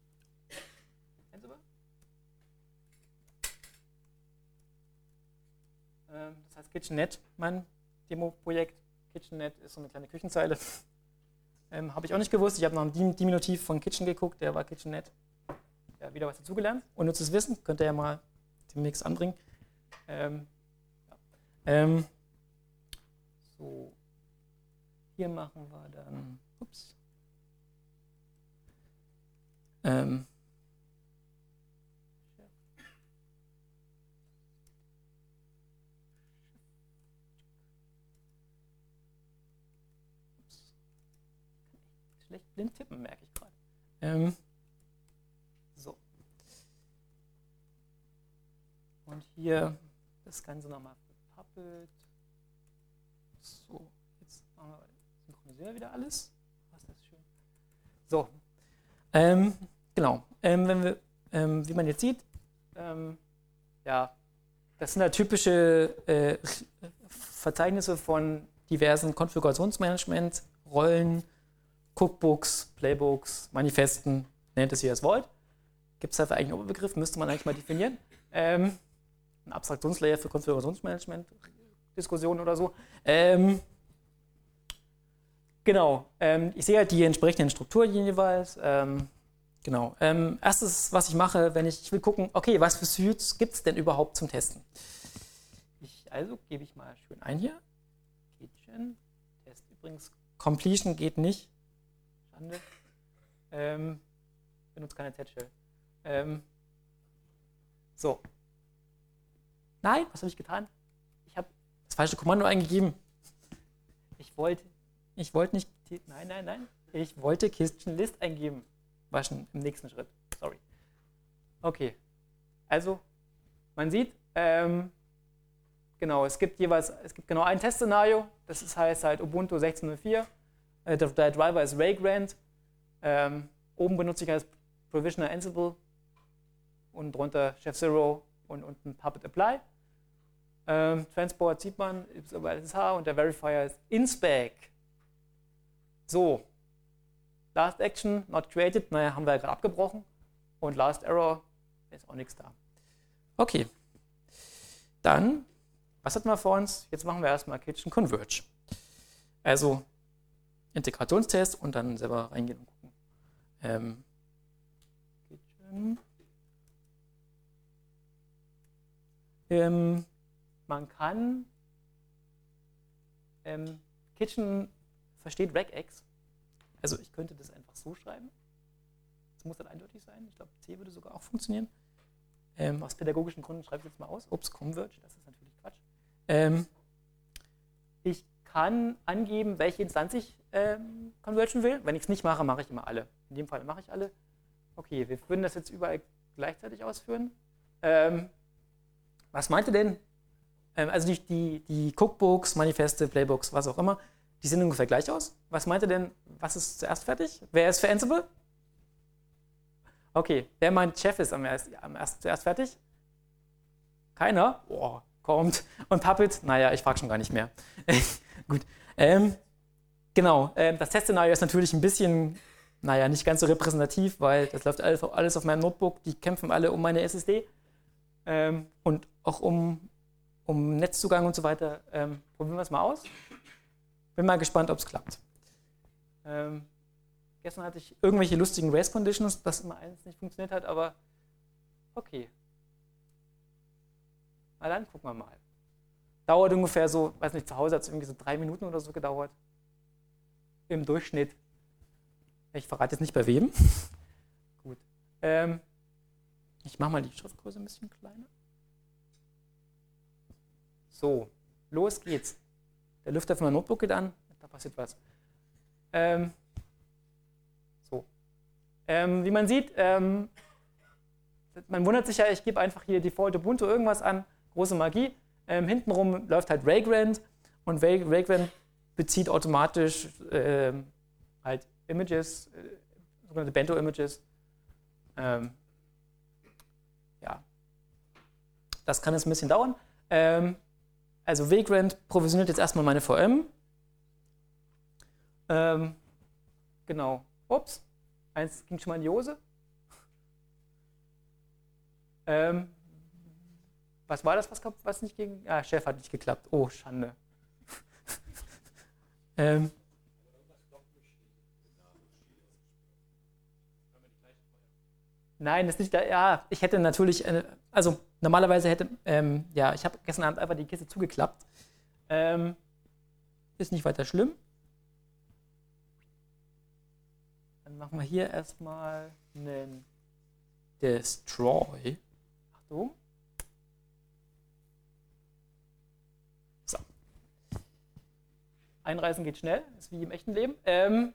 ähm, das heißt KitchenNet, mein Demo-Projekt. KitchenNet ist so eine kleine Küchenzeile. Ähm, habe ich auch nicht gewusst. Ich habe nach einem Diminutiv von Kitchen geguckt, der war KitchenNet. Ja, wieder was dazugelernt. Unnützes Wissen, könnt ihr ja mal demnächst anbringen. Ähm, ja. ähm, so, hier machen wir dann, ups, ähm, schlecht blind tippen, merke ich gerade. Ähm, so. Und hier das Ganze nochmal verpappelt. So, jetzt machen wir, synchronisieren wir wieder alles. Was ist das schön. So. Ähm, genau. Ähm, wenn wir, ähm, wie man jetzt sieht, ähm, ja, das sind ja typische äh, Verzeichnisse von diversen Konfigurationsmanagement-Rollen, Cookbooks, Playbooks, Manifesten, nennt es hier das wollt. Gibt es dafür eigentlich einen Oberbegriff, müsste man eigentlich mal definieren. Ähm, ein Abstraktionslayer für Konfigurationsmanagement, Diskussionen oder so. Ähm, genau, ähm, ich sehe halt die entsprechenden Strukturen jeweils. Ähm, genau. Ähm, erstes, was ich mache, wenn ich, ich will gucken, okay, was für Suits gibt es denn überhaupt zum Testen? Ich, also gebe ich mal schön ein hier. Kitchen, Test übrigens, Completion geht nicht. Schande. Ähm, benutzt keine Z-Shell. Ähm, so. Nein, was habe ich getan? Ich habe das falsche Kommando eingegeben. Ich wollte, ich wollte nicht, nein, nein, nein. Ich wollte Kitchen List eingeben. War schon im nächsten Schritt. Sorry. Okay. Also, man sieht, ähm, genau, es gibt jeweils, es gibt genau ein Testszenario. Das ist, heißt halt Ubuntu sechzehn Punkt null vier. Äh, der, der Driver ist Vagrant. Ähm, oben benutze ich als Provisioner Ansible und drunter Chef Zero und unten Puppet Apply. Ähm, Transport sieht man, ist aber L S H und der Verifier ist Inspec. So, Last Action, not created, naja, haben wir ja gerade abgebrochen. Und Last Error, ist auch nichts da. Okay, dann, was hatten wir vor uns? Jetzt machen wir erstmal Kitchen Converge. Also, Integrationstest und dann selber reingehen und gucken. Ähm, ähm, man kann ähm, Kitchen versteht regex. Also ich könnte das einfach so schreiben. Das muss dann eindeutig sein. Ich glaube, C würde sogar auch funktionieren. Ähm, aus pädagogischen Gründen schreibe ich jetzt mal aus. Ups, Converge, das ist natürlich Quatsch. Ähm, ich kann angeben, welche Instanz ich ähm, convergen will. Wenn ich es nicht mache, mache ich immer alle. In dem Fall mache ich alle. Okay, wir würden das jetzt überall gleichzeitig ausführen. Ähm, was meint ihr denn? Ähm, also die, die, die Cookbooks, Manifeste, Playbooks, was auch immer, die sehen ungefähr gleich aus. Was meint ihr denn, was ist zuerst fertig? Wer ist für Ansible? Okay, wer meint, Chef ist am erst, am erst zuerst fertig? Keiner? Boah, kommt. Und Puppet? Naja, ich frage schon gar nicht mehr. Gut. Ähm, genau, ähm, das Testszenario ist natürlich ein bisschen, naja, nicht ganz so repräsentativ, weil das läuft alles, alles auf meinem Notebook. Die kämpfen alle um meine S S D ähm, und auch um, um Netzzugang und so weiter. Ähm, probieren wir es mal aus. Bin mal gespannt, ob es klappt. Ähm, gestern hatte ich irgendwelche lustigen Race Conditions, dass immer eins nicht funktioniert hat, aber okay. Na dann gucken wir mal. Dauert ungefähr so, weiß nicht, zu Hause hat es irgendwie so drei Minuten oder so gedauert. Im Durchschnitt. Ich verrate jetzt nicht bei wem. Gut. Ähm, ich mache mal die Schriftgröße ein bisschen kleiner. So, los geht's. Der Lüfter von meinem Notebook geht an. Da passiert was. Ähm, so. Ähm, wie man sieht, ähm, man wundert sich ja, ich gebe einfach hier Default Ubuntu irgendwas an. Große Magie. Ähm, hintenrum läuft halt Vagrant und Vagrant bezieht automatisch ähm, halt Images, äh, sogenannte Bento-Images. Ähm, ja, das kann jetzt ein bisschen dauern. Ähm, also Vagrant provisioniert jetzt erstmal meine V M. Ähm, genau. Ups, eins ging schon mal in die Hose. Ähm, Was war das, was, was nicht ging? Ah, Chef hat nicht geklappt. Oh, Schande. ähm. Nein, das ist nicht da. Ja, ich hätte natürlich, eine, also normalerweise hätte, ähm, ja, ich habe gestern Abend einfach die Kiste zugeklappt. Ähm, ist nicht weiter schlimm. Dann machen wir hier erstmal einen Destroy. Achtung. So. Einreisen geht schnell, ist wie im echten Leben. Ähm,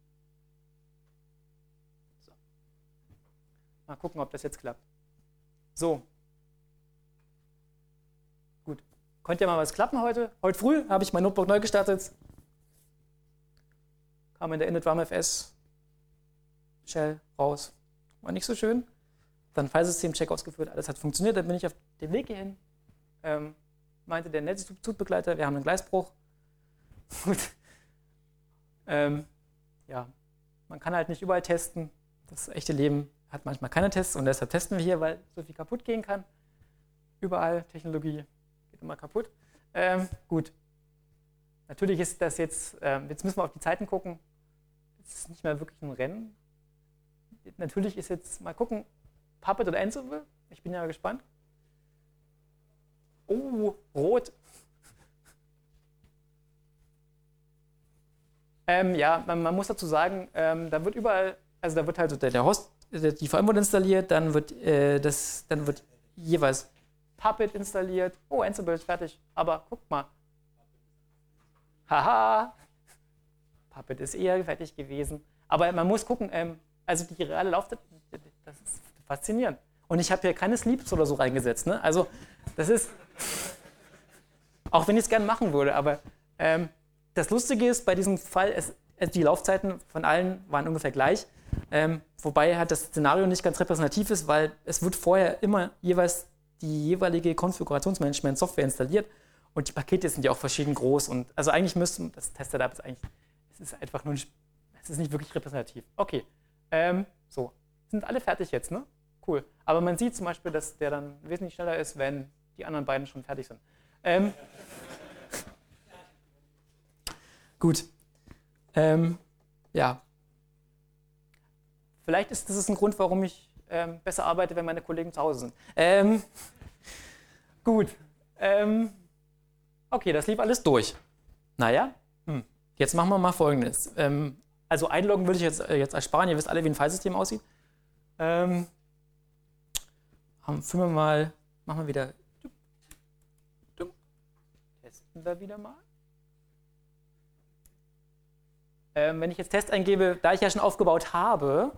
so. Mal gucken, ob das jetzt klappt. So. Gut. Konnte ja mal was klappen heute. Heute früh habe ich mein Notebook neu gestartet. Kam in der init-warmfs Shell raus. War nicht so schön. Dann Filesystem-Check ausgeführt, alles hat funktioniert. Dann bin ich auf dem Weg hierhin. Ähm, meinte der Netzzugbegleiter, wir haben einen Gleisbruch. Gut. Ähm, ja, man kann halt nicht überall testen. Das echte Leben hat manchmal keine Tests und deshalb testen wir hier, weil so viel kaputt gehen kann. Überall Technologie geht immer kaputt. Ähm, gut. Natürlich ist das jetzt, ähm, jetzt müssen wir auf die Zeiten gucken. Es ist nicht mehr wirklich ein Rennen. Natürlich ist jetzt, mal gucken, Puppet oder Ansible. Ich bin ja gespannt. Oh, rot. ähm, ja, man, man muss dazu sagen, ähm, da wird überall, also da wird halt so der, der Host, die V M wird installiert, dann wird, äh, das, dann wird jeweils Puppet installiert. Oh, Ansible ist fertig, aber guck mal. Haha, Puppet ist eher fertig gewesen. Aber man muss gucken, ähm, also die reale Laufzeit, das ist faszinierend. Und ich habe hier keine Sleeps oder so reingesetzt. Ne? Also das ist, auch wenn ich es gerne machen würde, aber ähm, das Lustige ist, bei diesem Fall, es, die Laufzeiten von allen waren ungefähr gleich. Ähm, wobei halt das Szenario nicht ganz repräsentativ ist, weil es wird vorher immer jeweils die jeweilige Konfigurationsmanagement-Software installiert und die Pakete sind ja auch verschieden groß. Und also eigentlich müsste, das Test-Setup ist eigentlich, es ist einfach nur, nicht, es ist nicht wirklich repräsentativ. Okay. Ähm, so, sind alle fertig jetzt, ne? Cool. Aber man sieht zum Beispiel, dass der dann wesentlich schneller ist, wenn die anderen beiden schon fertig sind. Ähm, gut. Ähm, ja. Vielleicht ist das ein Grund, warum ich ähm, besser arbeite, wenn meine Kollegen zu Hause sind. Ähm, gut. Ähm, okay, das lief alles durch. Naja, hm. Jetzt machen wir mal Folgendes. Ähm, also einloggen würde ich jetzt, äh, jetzt ersparen. Ihr wisst alle, wie ein Filesystem aussieht. Ähm, füllen wir mal, machen wir wieder. Testen wir wieder mal. Ähm, wenn ich jetzt Test eingebe, da ich ja schon aufgebaut habe.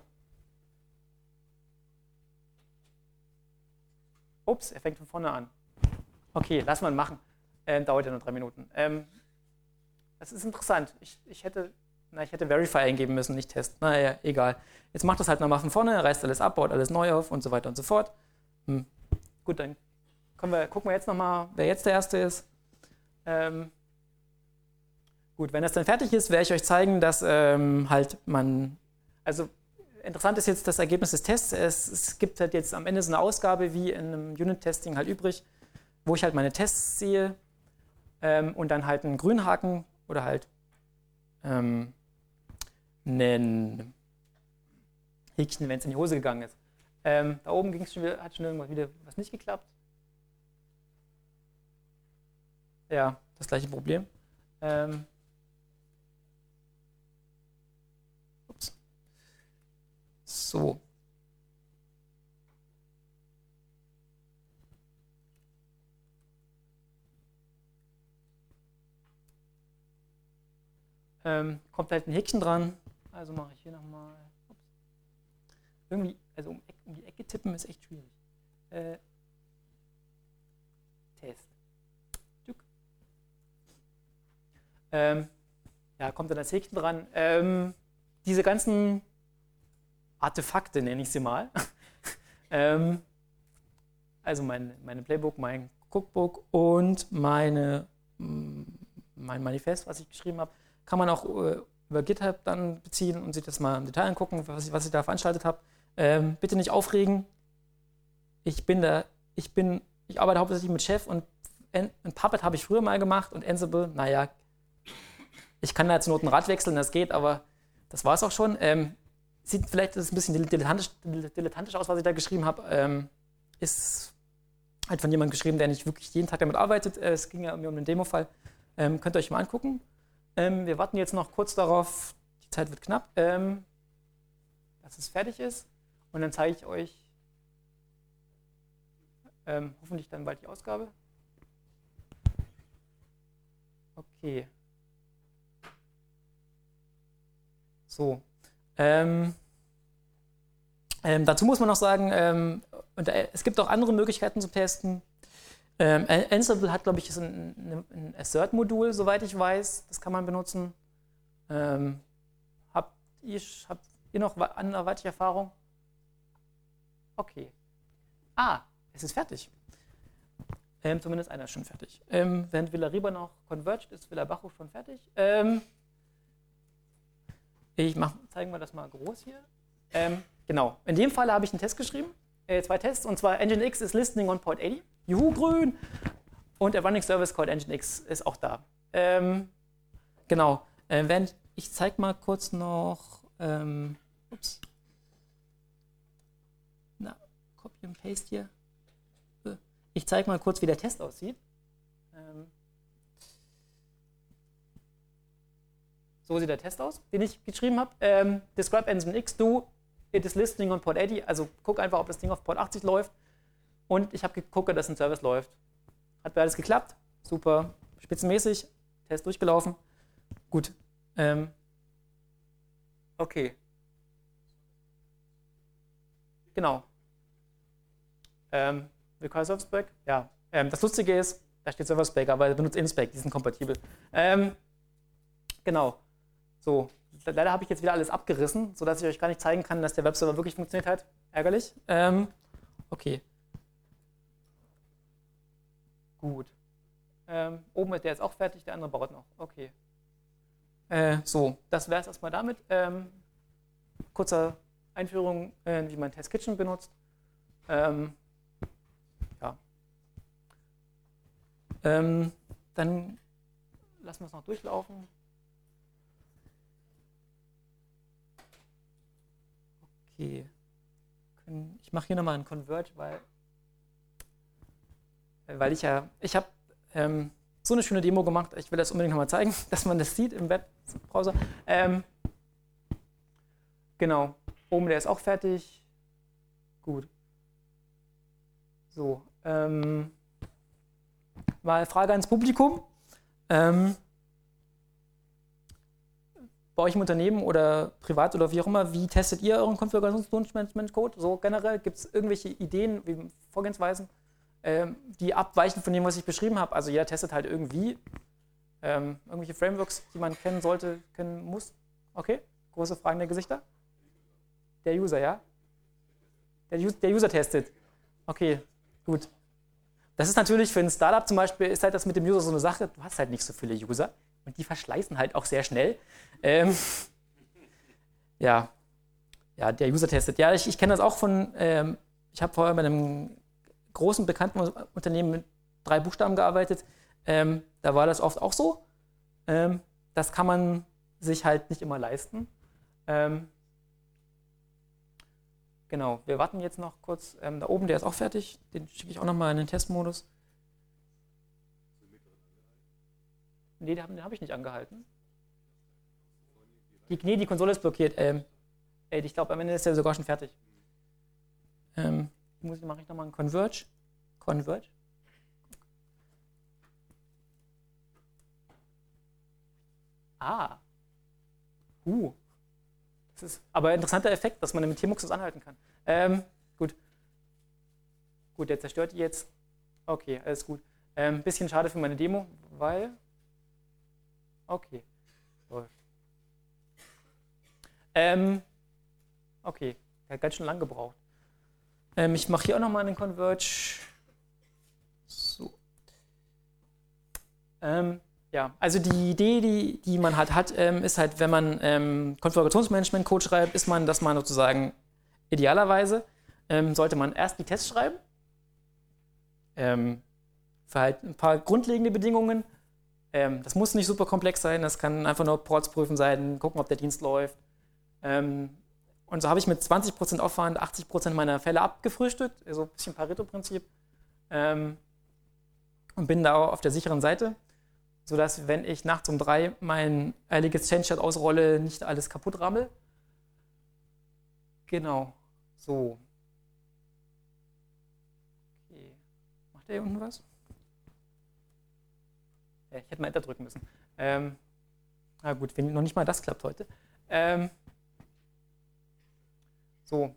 Ups, er fängt von vorne an. Okay, lass mal machen. Ähm, dauert ja nur drei Minuten. Ähm, das ist interessant. Ich, ich, hätte, na, ich hätte Verify eingeben müssen, nicht Test. Naja, egal. Jetzt macht das halt nochmal von vorne, reißt alles ab, baut alles neu auf und so weiter und so fort. Hm. Gut, dann können wir, gucken wir jetzt nochmal, wer jetzt der Erste ist. Ähm, gut, wenn das dann fertig ist, werde ich euch zeigen, dass ähm, halt man, also interessant ist jetzt das Ergebnis des Tests. Es, es gibt halt jetzt am Ende so eine Ausgabe wie in einem Unit-Testing halt übrig, wo ich halt meine Tests sehe ähm, und dann halt einen grünen Haken oder halt ähm, einen Häkchen, wenn es in die Hose gegangen ist. Ähm, da oben ging's schon wieder, hat schon irgendwas wieder was nicht geklappt. Ja, das gleiche Problem. Ähm, ups. So. Ähm, kommt halt ein Häkchen dran. Also mache ich hier nochmal. Irgendwie, also um, um die Ecke tippen ist echt schwierig. Äh, Test. Ähm, ja, kommt dann das Häkchen dran. Ähm, diese ganzen Artefakte, nenne ich sie mal. ähm, also mein, meine Playbook, mein Cookbook und meine, mein Manifest, was ich geschrieben habe, kann man auch äh, über GitHub dann beziehen und sich das mal im Detail angucken, was ich, was ich da veranstaltet habe. Ähm, bitte nicht aufregen. Ich bin da, ich bin, ich arbeite hauptsächlich mit Chef und ein Puppet habe ich früher mal gemacht und Ansible, naja, ich kann da zur Not ein Rad wechseln, das geht, aber das war es auch schon. Ähm, sieht vielleicht ein bisschen dilettantisch, dilettantisch aus, was ich da geschrieben habe. Ähm, ist halt von jemandem geschrieben, der nicht wirklich jeden Tag damit arbeitet. Äh, es ging ja um den Demo-Fall. Ähm, könnt ihr euch mal angucken. Ähm, wir warten jetzt noch kurz darauf, die Zeit wird knapp, ähm, dass es fertig ist. Und dann zeige ich euch ähm, hoffentlich dann bald die Ausgabe. Okay. So. Ähm, ähm, dazu muss man noch sagen, ähm, und, äh, es gibt auch andere Möglichkeiten zu testen. Ähm, Ansible hat, glaube ich, ein, ein, ein Assert-Modul, soweit ich weiß. Das kann man benutzen. Ähm, habt, ihr, habt ihr noch anderweitige Erfahrung? Okay. Ah, es ist fertig. Ähm, zumindest einer ist schon fertig. Ähm, während Villarriba noch converged ist, Villabajo schon fertig. Ähm, ich mach, zeigen wir das mal groß hier. Ähm, genau, in dem Fall habe ich einen Test geschrieben. Äh, zwei Tests, und zwar Nginx ist listening on port achtzig. Juhu, grün! Und der Running Service called Nginx ist auch da. Ähm, genau, äh, wenn, ich zeige mal kurz noch, ähm, ups. Na, Copy and Paste hier. Ich zeige mal kurz, wie der Test aussieht. Ähm, so sieht der Test aus, den ich geschrieben habe. Ähm, describe Nginx, do, it is listening on port achtzig. Also guck einfach, ob das Ding auf Port achtzig läuft. Und ich habe geguckt, dass ein Service läuft. Hat bei alles geklappt. Super. Spitzenmäßig. Test durchgelaufen. Gut. Ähm, okay. Genau. Ähm, Require Service Spec? Ja. Ähm, das Lustige ist, da steht Service Spec, aber er benutzt InSpec, die sind kompatibel. Ähm, genau. So. Leider habe ich jetzt wieder alles abgerissen, sodass ich euch gar nicht zeigen kann, dass der Webserver wirklich funktioniert hat. Ärgerlich. Ähm, okay. Gut. Ähm, oben ist der jetzt auch fertig, der andere baut noch. Okay. Äh, so, das wäre es erstmal damit. Ähm, kurzer Einführung, äh, wie man Test Kitchen benutzt. Ähm, ja. Ähm, dann lassen wir es noch durchlaufen. Okay. Ich mache hier nochmal einen Converge, weil, weil ich ja, ich habe ähm, so eine schöne Demo gemacht, ich will das unbedingt nochmal zeigen, dass man das sieht im Webbrowser. Ähm, genau, oben der ist auch fertig. Gut. So, ähm, mal Frage ans Publikum. Ähm, bei euch im Unternehmen oder privat oder wie auch immer, wie testet ihr euren Konfigurationsmanagement-Code? So generell, gibt es irgendwelche Ideen, wie Vorgehensweisen, ähm, die abweichen von dem, was ich beschrieben habe? Also jeder testet halt irgendwie. Ähm, irgendwelche Frameworks, die man kennen sollte, kennen muss. Okay, große fragende Gesichter. Der User, ja? Der, Us der User testet. Okay, gut. Das ist natürlich für ein Startup zum Beispiel, ist halt das mit dem User so eine Sache, du hast halt nicht so viele User und die verschleißen halt auch sehr schnell. Ähm, ja. ja, der User testet. Ja, ich, ich kenne das auch von, ähm, ich habe vorher bei einem großen, bekannten Unternehmen mit drei Buchstaben gearbeitet. Ähm, da war das oft auch so. Ähm, das kann man sich halt nicht immer leisten. Ähm, genau, wir warten jetzt noch kurz. Ähm, da oben, der ist auch fertig. Den schicke ich auch nochmal in den Testmodus. Nee, den habe hab ich nicht angehalten. Die, nee, die Konsole ist blockiert. Ähm, ey, ich glaube, am Ende ist der sogar schon fertig. Ähm, muss ich, mache ich nochmal einen Converge. Converge. Ah. Uh. Das ist aber ein interessanter Effekt, dass man mit Tmux das anhalten kann. Ähm, gut. Gut, der zerstört die jetzt. Okay, alles gut. Ähm, bisschen schade für meine Demo, weil... Okay. Läuft. Ähm, okay, der hat ganz schön lang gebraucht. Ähm, ich mache hier auch nochmal einen Converge. So. Ähm, ja, also die Idee, die, die man halt hat, ähm, ist halt, wenn man ähm, Konfigurationsmanagement-Code schreibt, ist man, dass man sozusagen idealerweise ähm, sollte man erst die Tests schreiben, ähm, für halt ein paar grundlegende Bedingungen. Ähm, das muss nicht super komplex sein, das kann einfach nur Ports prüfen sein, gucken, ob der Dienst läuft. Ähm, und so habe ich mit zwanzig Prozent Aufwand achtzig Prozent meiner Fälle abgefrühstückt, also ein bisschen Pareto-Prinzip. Ähm, und bin da auf der sicheren Seite, sodass, wenn ich nachts um drei mein eiliges Change-Chart ausrolle, nicht alles kaputt rammel. Genau, so. Okay. Macht der hier unten was? Ja, ich hätte mal Enter drücken müssen. Ähm, na gut, wenn noch nicht mal das klappt heute. Ähm, so.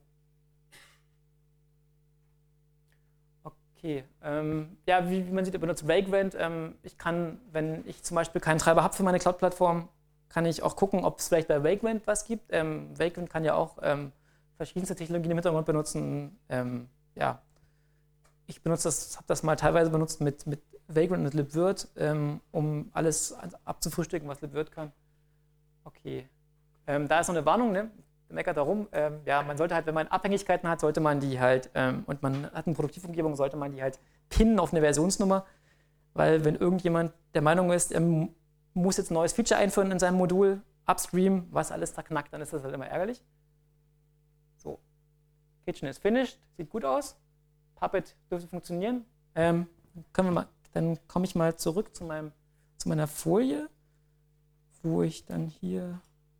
Okay. Ähm, ja, wie, wie man sieht, er benutzt Vagrant. Ähm, ich kann, wenn ich zum Beispiel keinen Treiber habe für meine Cloud-Plattform, kann ich auch gucken, ob es vielleicht bei Vagrant was gibt. Ähm, Vagrant kann ja auch ähm, verschiedenste Technologien im Hintergrund benutzen. Ähm, ja, ich benutze das, habe das mal teilweise benutzt mit, mit Vagrant und libvirt, ähm, um alles abzufrühstücken, was libvirt kann. Okay. Ähm, da ist noch eine Warnung, ne? Meckert darum. Ähm, ja, man sollte halt, wenn man Abhängigkeiten hat, sollte man die halt, ähm, und man hat eine Produktivumgebung, sollte man die halt pinnen auf eine Versionsnummer, weil wenn irgendjemand der Meinung ist, er muss jetzt ein neues Feature einführen in seinem Modul, upstream, was alles da knackt, dann ist das halt immer ärgerlich. So. Kitchen ist finished, sieht gut aus. Puppet dürfte funktionieren. Ähm, können wir mal, dann komme ich mal zurück zu, meinem, zu meiner Folie, wo ich dann hier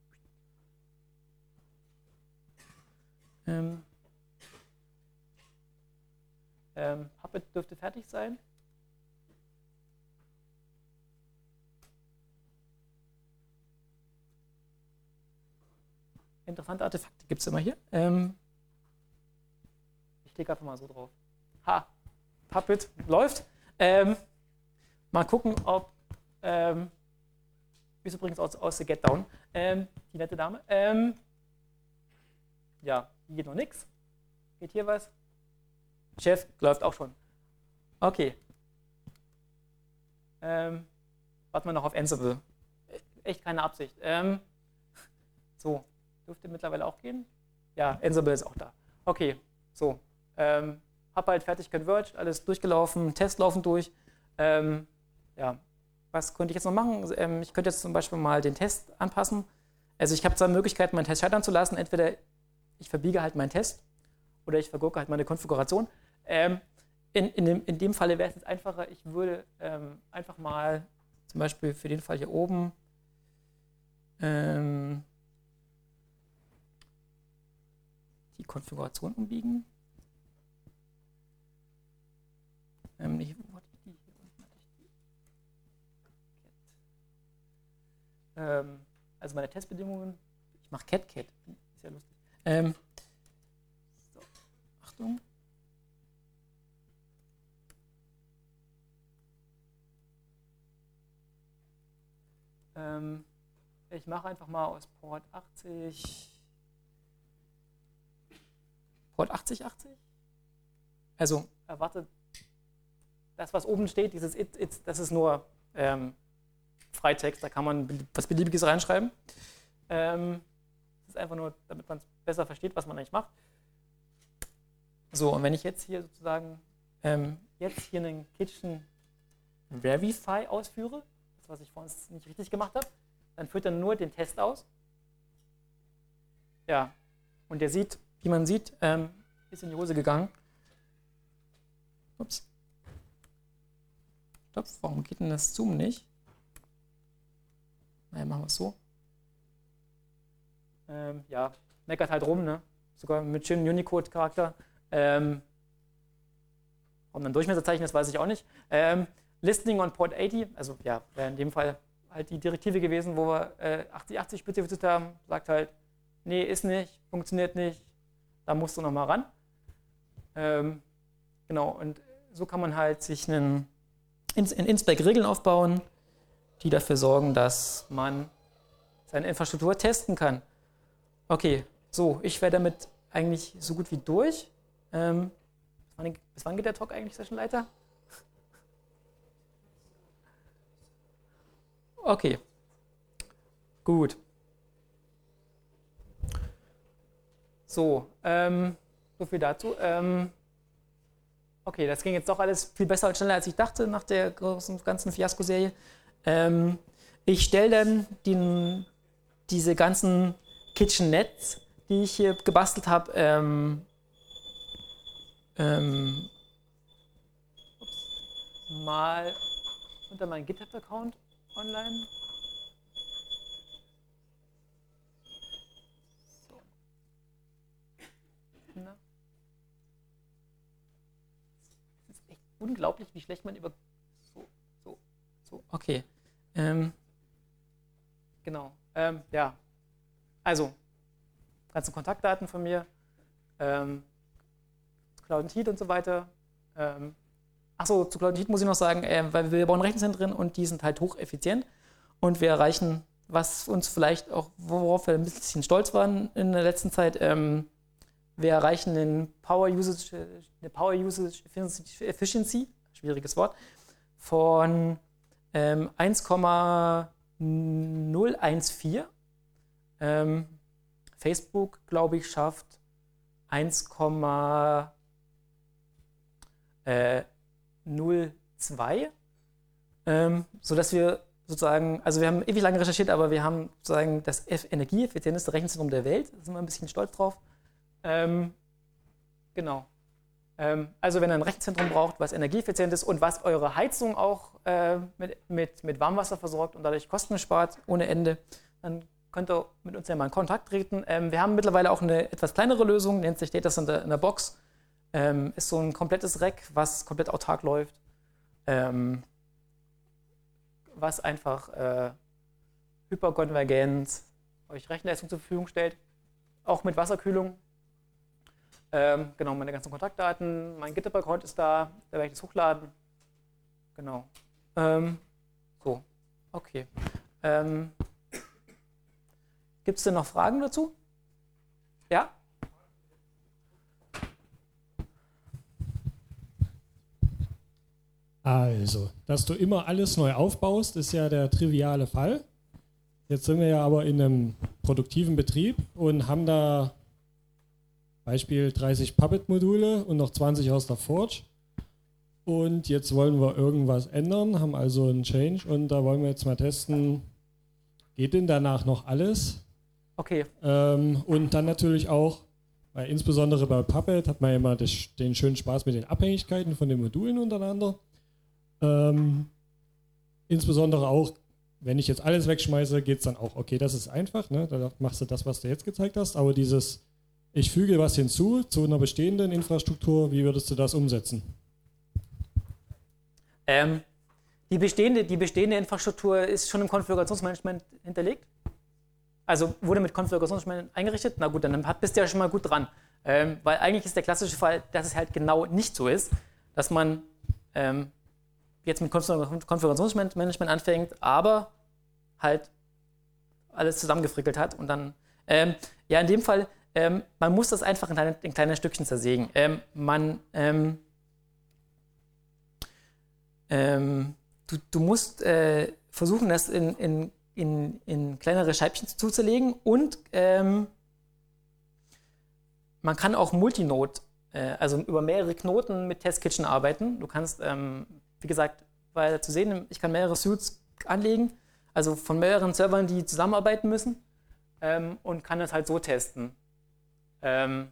ähm, ähm, Puppet dürfte fertig sein. Interessante Artefakte gibt es immer hier. Ähm, ich klicke einfach mal so drauf. Ha, Puppet läuft. Ähm, mal gucken, ob, ähm, wie es übrigens aus, aus The Get Down, ähm, die nette Dame. Ähm, ja, hier geht noch nichts. Geht hier was? Chef läuft auch schon. Okay. Ähm, warten wir noch auf Ansible. Echt keine Absicht. Ähm, so, dürfte mittlerweile auch gehen. Ja, Ansible ist auch da. Okay, so. Ähm, hab halt fertig converged, alles durchgelaufen, Tests laufen durch. Ähm, ja, was könnte ich jetzt noch machen? Ähm, ich könnte jetzt zum Beispiel mal den Test anpassen. Also ich habe zwei Möglichkeiten, meinen Test scheitern zu lassen. Entweder ich verbiege halt meinen Test oder ich vergurke halt meine Konfiguration. Ähm, in, in, dem, in dem Falle wäre es jetzt einfacher, ich würde ähm, einfach mal zum Beispiel für den Fall hier oben ähm, die Konfiguration umbiegen. Ähm, ich, wo hatte ich die? Hier unten hatte ich die. Ähm, also meine Testbedingungen, ich mache cat cat, ist ja lustig. Ähm, so, Achtung. Ähm, ich mache einfach mal aus Port achtzig Port achtzig achtzig. Also erwartet, das was oben steht, dieses it, it, das ist nur ähm, Freitext, da kann man was Beliebiges reinschreiben. Ähm, das ist einfach nur, damit man es besser versteht, was man eigentlich macht. So, und wenn ich jetzt hier sozusagen ähm, jetzt hier einen Kitchen Verify ausführe, das was ich vorhin nicht richtig gemacht habe, dann führt er nur den Test aus. Ja, und der sieht, wie man sieht, ähm, ist in die Hose gegangen. Ups. Stopp, warum geht denn das Zoom nicht? Naja, machen wir es so. Ähm, ja, meckert halt rum, ne? Sogar mit schönem Unicode-Charakter. Ähm, warum dann Durchmesserzeichen, das weiß ich auch nicht. Ähm, Listening on Port achtzig, also ja, wäre in dem Fall halt die Direktive gewesen, wo wir äh, achtzig achtzig spezifiziert haben, sagt halt, nee, ist nicht, funktioniert nicht, da musst du nochmal ran. Ähm, genau, und so kann man halt sich einen, in, in Inspec Regeln aufbauen, die dafür sorgen, dass man seine Infrastruktur testen kann. Okay, so, ich wäre damit eigentlich so gut wie durch. Ähm, bis, wann, bis wann geht der Talk eigentlich, Sessionleiter? Okay, gut. So, ähm, so viel dazu. Ähm, okay, das ging jetzt doch alles viel besser und schneller, als ich dachte nach der großen, ganzen Fiasko-Serie. Ähm, ich stelle dann den, diese ganzen Kitchenets, die ich hier gebastelt habe, ähm, ähm, mal unter meinen GitHub-Account online. So. Na. Es ist echt unglaublich, wie schlecht man über... So, so, so, okay. Ähm, genau. Ähm, ja. Also, ganze Kontaktdaten von mir, ähm, Cloud and Heat und so weiter. Ähm, Achso, zu Cloud and Heat muss ich noch sagen, äh, weil wir bauen Rechenzentren und die sind halt hocheffizient und wir erreichen, was uns vielleicht auch, worauf wir ein bisschen stolz waren in der letzten Zeit, ähm, wir erreichen einen Power Usage, eine Power Usage Efficiency, schwieriges Wort, von ähm, eins Komma null eins vier. Ähm, Facebook, glaube ich, schafft eins Komma null zwei, ähm, sodass wir sozusagen, also wir haben ewig lange recherchiert, aber wir haben sozusagen das energieeffizienteste Rechenzentrum der Welt, da sind wir ein bisschen stolz drauf. Ähm, genau. Ähm, also wenn ihr ein Rechenzentrum braucht, was energieeffizient ist und was eure Heizung auch äh, mit, mit, mit Warmwasser versorgt und dadurch Kosten spart ohne Ende, dann könnt ihr mit uns ja mal in Kontakt treten. Ähm, wir haben mittlerweile auch eine etwas kleinere Lösung, nennt sich Data Center in der Box. Ähm, ist so ein komplettes Rack, was komplett autark läuft, ähm, was einfach äh, hyperkonvergent euch Rechenleistung zur Verfügung stellt, auch mit Wasserkühlung. Ähm, genau, meine ganzen Kontaktdaten, mein GitHub-Account ist da, da werde ich das hochladen. Genau. Ähm, so, okay. Ähm, Gibt es denn noch Fragen dazu? Ja? Also, dass du immer alles neu aufbaust, ist ja der triviale Fall. Jetzt sind wir ja aber in einem produktiven Betrieb und haben da Beispiel dreißig Puppet-Module und noch zwanzig aus der Forge. Und jetzt wollen wir irgendwas ändern, haben also einen Change und da wollen wir jetzt mal testen, geht denn danach noch alles? Okay. Ähm, und dann natürlich auch, Weil insbesondere bei Puppet hat man ja immer das, den schönen Spaß mit den Abhängigkeiten von den Modulen untereinander. Ähm, insbesondere auch, wenn ich jetzt alles wegschmeiße, geht es dann auch, okay, das ist einfach, ne? Da machst du das, was du jetzt gezeigt hast, aber dieses, ich füge was hinzu zu einer bestehenden Infrastruktur, wie würdest du das umsetzen? Ähm, die, bestehende, die bestehende Infrastruktur ist schon im Konfigurationsmanagement hinterlegt. Also wurde mit Konfigurationsmanagement eingerichtet. Na gut, dann bist du ja schon mal gut dran. Ähm, weil eigentlich ist der klassische Fall, dass es halt genau nicht so ist, dass man ähm, jetzt mit Konfigurationsmanagement anfängt, aber halt alles zusammengefrickelt hat. Und dann, ähm, ja, in dem Fall, ähm, man muss das einfach in kleine, in kleine Stückchen zersägen. Ähm, man, ähm, ähm, du, du musst äh, versuchen, das in, in In, in kleinere Scheibchen zuzulegen und ähm, man kann auch Multinode, äh, also über mehrere Knoten mit Testkitchen arbeiten. Du kannst, ähm, wie gesagt, weil zu sehen, ich kann mehrere Suits anlegen, also von mehreren Servern, die zusammenarbeiten müssen ähm, und kann das halt so testen. Ähm,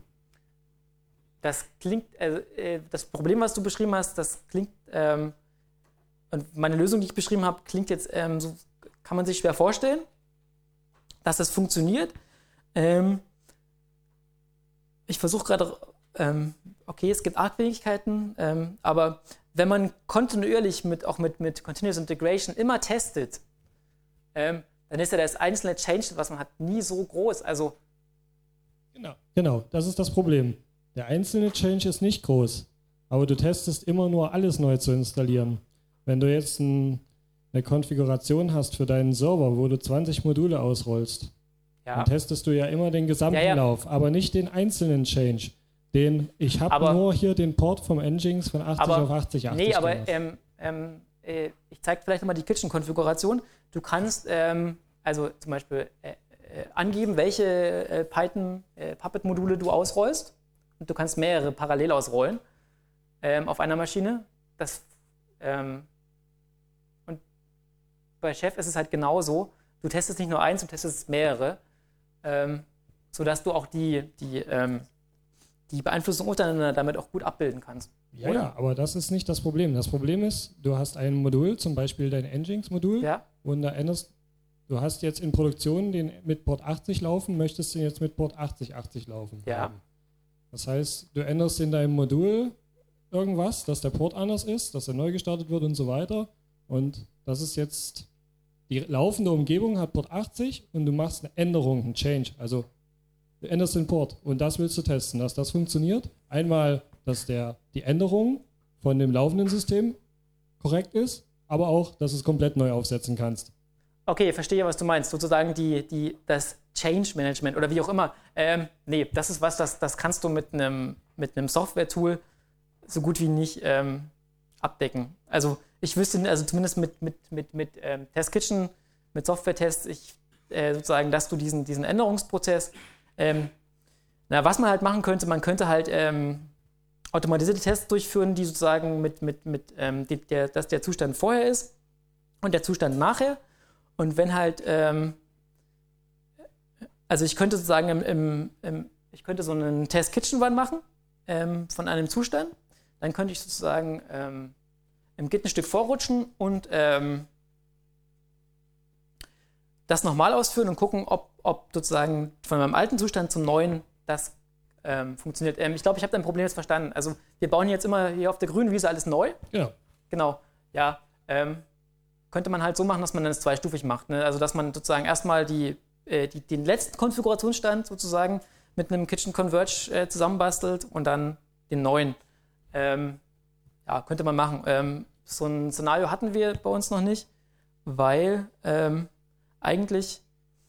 das klingt, äh, das Problem, was du beschrieben hast, das klingt, ähm, und meine Lösung, die ich beschrieben habe, klingt jetzt ähm, so, kann man sich schwer vorstellen, dass das funktioniert. Ähm, ich versuche gerade, ähm, okay, es gibt Argfähigkeiten, ähm, aber wenn man kontinuierlich mit, auch mit, mit Continuous Integration immer testet, ähm, dann ist ja das einzelne Change, was man hat, nie so groß. Also genau, genau, das ist das Problem. Der einzelne Change ist nicht groß, aber du testest immer nur alles neu zu installieren. Wenn du jetzt ein eine Konfiguration hast für deinen Server, wo du zwanzig Module ausrollst, ja. dann testest du ja immer den gesamten ja, ja. Lauf, aber nicht den einzelnen Change. Den, ich habe nur hier den Port vom Nginx von achtzig aber, auf achtzig achtzig. Nee, aber ähm, ähm, äh, ich zeige vielleicht nochmal die Kitchen-Konfiguration. Du kannst ähm, also zum Beispiel äh, äh, angeben, welche äh, Python äh, Puppet-Module du ausrollst. Und du kannst mehrere parallel ausrollen ähm, auf einer Maschine. Das ähm, Bei Chef ist es halt genauso. Du testest nicht nur eins, du testest mehrere, ähm, sodass du auch die, die, ähm, die Beeinflussung untereinander damit auch gut abbilden kannst. Ja, oder? Ja, aber das ist nicht das Problem. Das Problem ist, du hast ein Modul, zum Beispiel dein Nginx-Modul, ja. und da änderst, du hast jetzt in Produktion den mit Port achtzig laufen, möchtest den jetzt mit Port achtzig achtzig laufen. Ja. Haben. Das heißt, du änderst in deinem Modul irgendwas, dass der Port anders ist, dass er neu gestartet wird und so weiter. Und das ist jetzt, die laufende Umgebung hat Port achtzig und du machst eine Änderung, einen Change. Also du änderst den Port und das willst du testen, dass das funktioniert. Einmal, dass der, die Änderung von dem laufenden System korrekt ist, aber auch, dass du es komplett neu aufsetzen kannst. Okay, verstehe, was du meinst. Sozusagen die, die, das Change Management oder wie auch immer. Ähm, nee, das ist was, das, das kannst du mit einem, mit einem Software-Tool so gut wie nicht ähm, abdecken. Also ich wüsste, also zumindest mit, mit, mit, mit ähm, Testkitchen, mit Software-Tests, ich, äh, sozusagen, dass du diesen, diesen Änderungsprozess, ähm, na, was man halt machen könnte, man könnte halt ähm, automatisierte Tests durchführen, die sozusagen mit, mit, mit ähm, die, der, dass der Zustand vorher ist und der Zustand nachher. Und wenn halt, ähm, also ich könnte sozusagen im, im, im ich könnte so einen Test-Kitchen-Run machen ähm, von einem Zustand, dann könnte ich sozusagen ähm, im Git ein Stück vorrutschen und ähm, das nochmal ausführen und gucken, ob, ob sozusagen von meinem alten Zustand zum neuen das ähm, funktioniert. Ähm, ich glaube, ich habe dein Problem jetzt verstanden. Also wir bauen jetzt immer hier auf der grünen Wiese alles neu. Ja. Genau, ja. Ähm, könnte man halt so machen, dass man das zweistufig macht. Ne? Also dass man sozusagen erstmal die, äh, die, den letzten Konfigurationsstand sozusagen mit einem Kitchen Converge äh, zusammenbastelt und dann den neuen. Ähm, ja, könnte man machen. Ähm, so ein Szenario hatten wir bei uns noch nicht, weil ähm, eigentlich,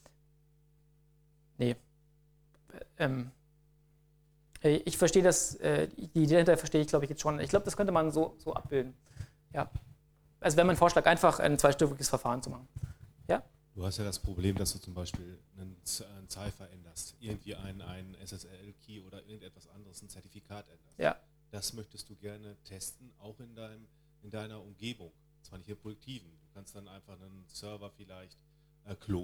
nee, ähm, ich verstehe das, äh, die Idee dahinter verstehe ich, glaube ich, jetzt schon. Ich glaube, das könnte man so, so abbilden. Ja. Also wäre mein Vorschlag, einfach ein zweistufiges Verfahren zu machen. Ja? Du hast ja das Problem, dass du zum Beispiel einen, einen Cipher änderst, irgendwie einen, einen S S L-Key oder irgendetwas anderes, ein Zertifikat änderst. Ja. Das möchtest du gerne testen, auch in, deinem, in deiner Umgebung, zwar nicht im Produktiven. Du kannst dann einfach einen Server vielleicht äh, klonen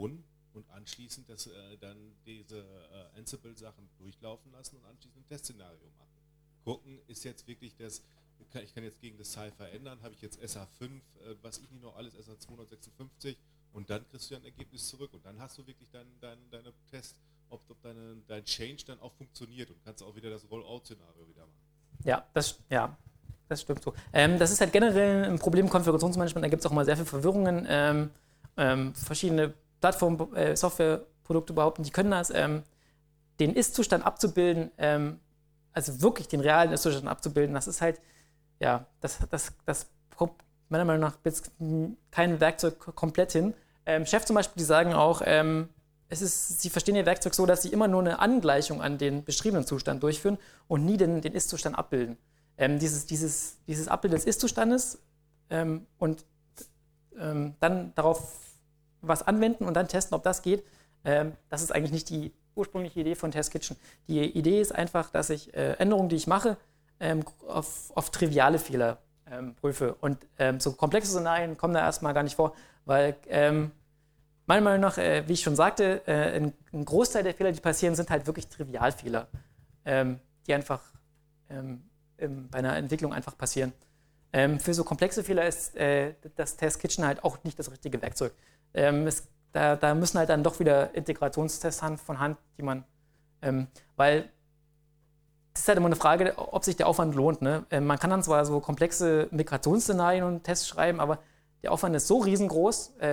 und anschließend das, äh, dann diese äh, Ansible-Sachen durchlaufen lassen und anschließend ein Testszenario machen. Gucken, ist jetzt wirklich das, ich kann jetzt gegen das Cypher ändern, habe ich jetzt S H fünf, äh, was ich nicht noch alles, S H zweihundertsechsundfünfzig und dann kriegst du ja ein Ergebnis zurück und dann hast du wirklich dein, dein, deine Test, ob, ob deine, dein Change dann auch funktioniert und kannst auch wieder das Rollout-Szenario wieder machen. Ja, das, ja, das stimmt so. Ähm, das ist halt generell ein Problem im Konfigurationsmanagement, da gibt es auch mal sehr viele Verwirrungen. Ähm, ähm, verschiedene Plattformen, äh, Softwareprodukte behaupten, die können das, ähm, den Ist-Zustand abzubilden, ähm, also wirklich den realen Ist-Zustand abzubilden, das ist halt, ja, das, das, das kommt meiner Meinung nach jetzt kein Werkzeug komplett hin. Ähm, Chef zum Beispiel, die sagen auch, ähm, es ist, sie verstehen ihr Werkzeug so, dass sie immer nur eine Angleichung an den beschriebenen Zustand durchführen und nie den, den Ist-Zustand abbilden. Ähm, dieses, dieses, dieses Abbilden des Ist-Zustandes ähm, und ähm, dann darauf was anwenden und dann testen, ob das geht, ähm, das ist eigentlich nicht die ursprüngliche Idee von TestKitchen. Die Idee ist einfach, dass ich äh, Änderungen, die ich mache, ähm, auf, auf triviale Fehler ähm, prüfe. Und ähm, so komplexe Szenarien kommen da erstmal gar nicht vor, weil ähm, meiner Meinung nach, äh, wie ich schon sagte, äh, ein, ein Großteil der Fehler, die passieren, sind halt wirklich Trivialfehler, ähm, die einfach ähm, im, bei einer Entwicklung einfach passieren. Ähm, für so komplexe Fehler ist äh, das TestKitchen halt auch nicht das richtige Werkzeug. Ähm, es, da, da müssen halt dann doch wieder Integrationstests Hand von Hand, die man, ähm, weil das ist halt immer eine Frage, ob sich der Aufwand lohnt. Ne? Ähm, man kann dann zwar so komplexe Migrationsszenarien und Tests schreiben, aber der Aufwand ist so riesengroß. Äh,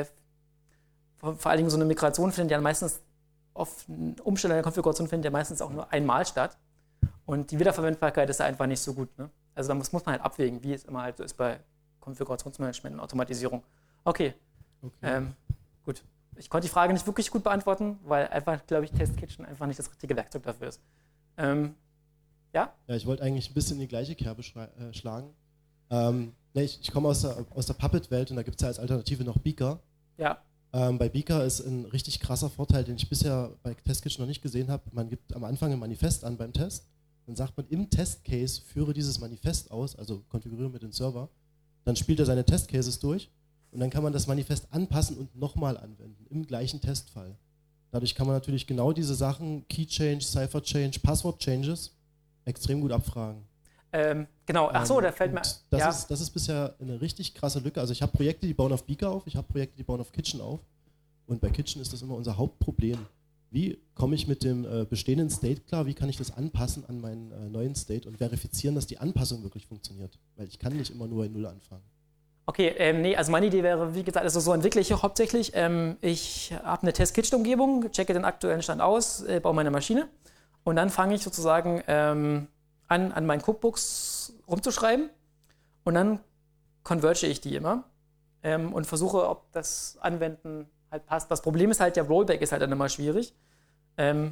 vor, vor allen Dingen so eine Migration findet ja meistens, auf Umstellung der Konfiguration findet ja meistens auch nur einmal statt. Und die Wiederverwendbarkeit ist einfach nicht so gut. Ne? Also da muss, muss man halt abwägen, wie es immer halt so ist bei Konfigurationsmanagement und Automatisierung. Okay, Okay. ähm, gut. Ich konnte die Frage nicht wirklich gut beantworten, weil einfach, glaube ich, TestKitchen einfach nicht das richtige Werkzeug dafür ist. Ähm, ja? Ja, ich wollte eigentlich ein bisschen in die gleiche Kerbe äh, schlagen. Ähm, ne, ich ich komme aus der, aus der Puppet-Welt und da gibt es ja als Alternative noch Beaker. Ja. Ähm, bei Beaker ist ein richtig krasser Vorteil, den ich bisher bei TestKitchen noch nicht gesehen habe. Man gibt am Anfang ein Manifest an beim Test. Dann sagt man im Testcase, führe dieses Manifest aus, also konfiguriere mit dem Server. Dann spielt er seine Testcases durch und dann kann man das Manifest anpassen und nochmal anwenden, im gleichen Testfall. Dadurch kann man natürlich genau diese Sachen, Key Change, Cipher Change, Passwort Changes, extrem gut abfragen. Ähm, genau, ach so, da fällt mir... Das, ja. ist, das ist bisher eine richtig krasse Lücke. Also ich habe Projekte, die bauen auf Beaker auf, ich habe Projekte, die bauen auf Kitchen auf. Und bei Kitchen ist das immer unser Hauptproblem. Wie komme ich mit dem äh, bestehenden State klar? Wie kann ich das anpassen an meinen äh, neuen State und verifizieren, dass die Anpassung wirklich funktioniert? Weil ich kann nicht immer nur in Null anfangen. Okay, ähm, nee, also meine Idee wäre, wie gesagt, also so entwickle ich hauptsächlich. Ähm, ich habe eine Test-Kitchen-Umgebung, checke den aktuellen Stand aus, äh, baue meine Maschine und dann fange ich sozusagen ähm, an, an meinen Cookbooks rumzuschreiben und dann converge ich die immer ähm, und versuche, ob das Anwenden halt passt. Das Problem ist halt, der Rollback ist halt dann immer schwierig. Ähm,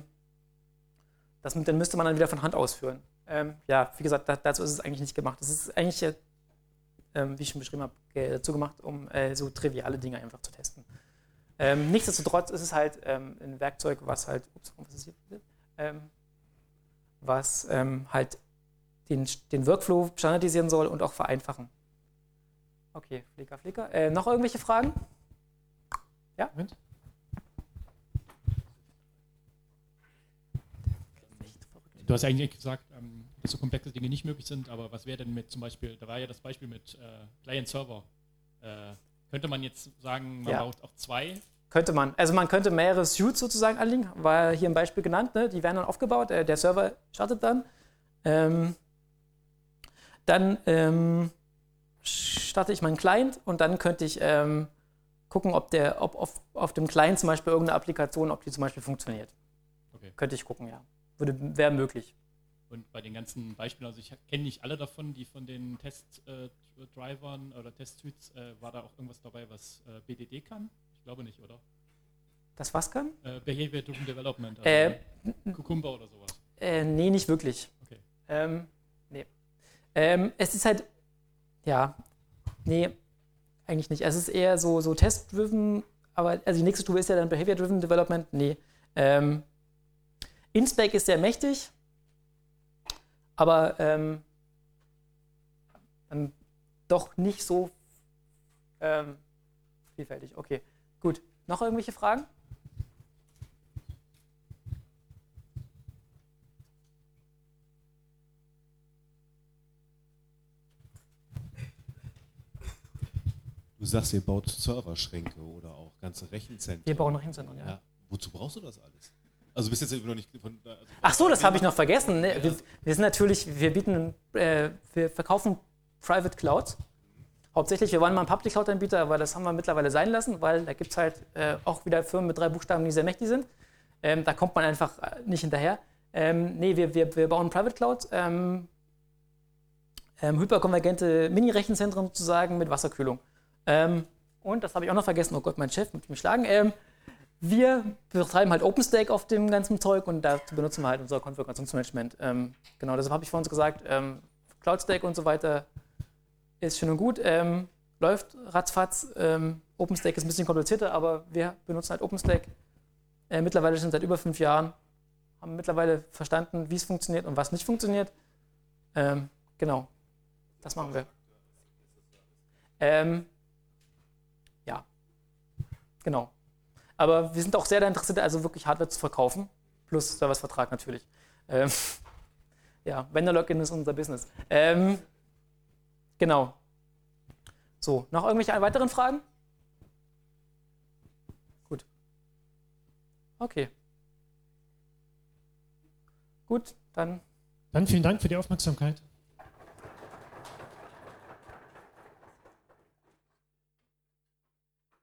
das, dann müsste man dann wieder von Hand ausführen. Ähm, ja, wie gesagt, da, dazu ist es eigentlich nicht gemacht. Das ist eigentlich, äh, ähm, wie ich schon beschrieben habe, äh, dazu gemacht, um äh, so triviale Dinge einfach zu testen. Ähm, nichtsdestotrotz ist es halt ähm, ein Werkzeug, was halt, ups, was ist hier? Ähm, was ähm, halt den, den Workflow standardisieren soll und auch vereinfachen. Okay, Flicker, Flicker. Äh, noch irgendwelche Fragen? Ja? Moment. Du hast eigentlich gesagt, ähm, dass so komplexe Dinge nicht möglich sind, aber was wäre denn mit zum Beispiel, da war ja das Beispiel mit äh, Client-Server. Äh, könnte man jetzt sagen, man Ja. baut auch zwei? Könnte man. Also man könnte mehrere Suites sozusagen anlegen, war hier im Beispiel genannt, ne? Die werden dann aufgebaut, äh, der Server startet dann. Ähm, dann ähm, starte ich meinen Client und dann könnte ich ähm, gucken, ob, der, ob auf, auf dem Client zum Beispiel irgendeine Applikation, ob die zum Beispiel funktioniert. Okay. Könnte ich gucken, ja. Würde, wäre möglich. Und bei den ganzen Beispielen, also ich kenne nicht alle davon, die von den Test-Drivern äh, oder Test-Suites, äh, war da auch irgendwas dabei, was äh, B D D kann? Ich glaube nicht, oder? Das was kann? Äh, Behavior-Driven Development, also Äh, Cucumber oder sowas. Äh, nee, nicht wirklich. Okay. Ähm, nee. Ähm, es ist halt, ja, nee, eigentlich nicht. Es ist eher so, so Test-Driven, aber also die nächste Stufe ist ja dann Behavior-Driven Development. Nee. Ähm, Inspec ist sehr mächtig, aber ähm, dann doch nicht so ähm, vielfältig. Okay, gut. Noch irgendwelche Fragen? Du sagst, ihr baut Serverschränke oder auch ganze Rechenzentren. Wir bauen Rechenzentren, ja. ja. Wozu brauchst du das alles? Also du bist jetzt irgendwie noch nicht von... Also Ach so, das habe ich noch vergessen. Ne? Wir, wir sind natürlich, wir bieten, äh, wir verkaufen Private Clouds. Hauptsächlich, wir waren mal ein Public Cloud-Anbieter, aber das haben wir mittlerweile sein lassen, weil da gibt es halt äh, auch wieder Firmen mit drei Buchstaben, die sehr mächtig sind. Ähm, da kommt man einfach nicht hinterher. Ähm, nee, wir, wir, wir bauen Private Clouds, ähm, ähm, hyperkonvergente Mini-Rechenzentren sozusagen mit Wasserkühlung. Ähm, und das habe ich auch noch vergessen, oh Gott, mein Chef mit mich schlagen. Ähm, wir betreiben halt OpenStack auf dem ganzen Zeug und dazu benutzen wir halt unser Konfigurationsmanagement. Ähm, genau, deshalb habe ich vorhin so gesagt, ähm, CloudStack und so weiter ist schön und gut, ähm, läuft ratzfatz. Ähm, OpenStack ist ein bisschen komplizierter, aber wir benutzen halt OpenStack. Äh, mittlerweile schon seit über fünf Jahren, haben mittlerweile verstanden, wie es funktioniert und was nicht funktioniert. Ähm, genau, das machen wir. Ähm, ja, genau. Aber wir sind auch sehr daran interessiert, also wirklich Hardware zu verkaufen, plus Servicevertrag natürlich. Ähm, ja, Vendor-Login ist unser Business. Ähm, genau. So, noch irgendwelche weiteren Fragen? Gut. Okay. Gut, dann. Dann vielen Dank für die Aufmerksamkeit.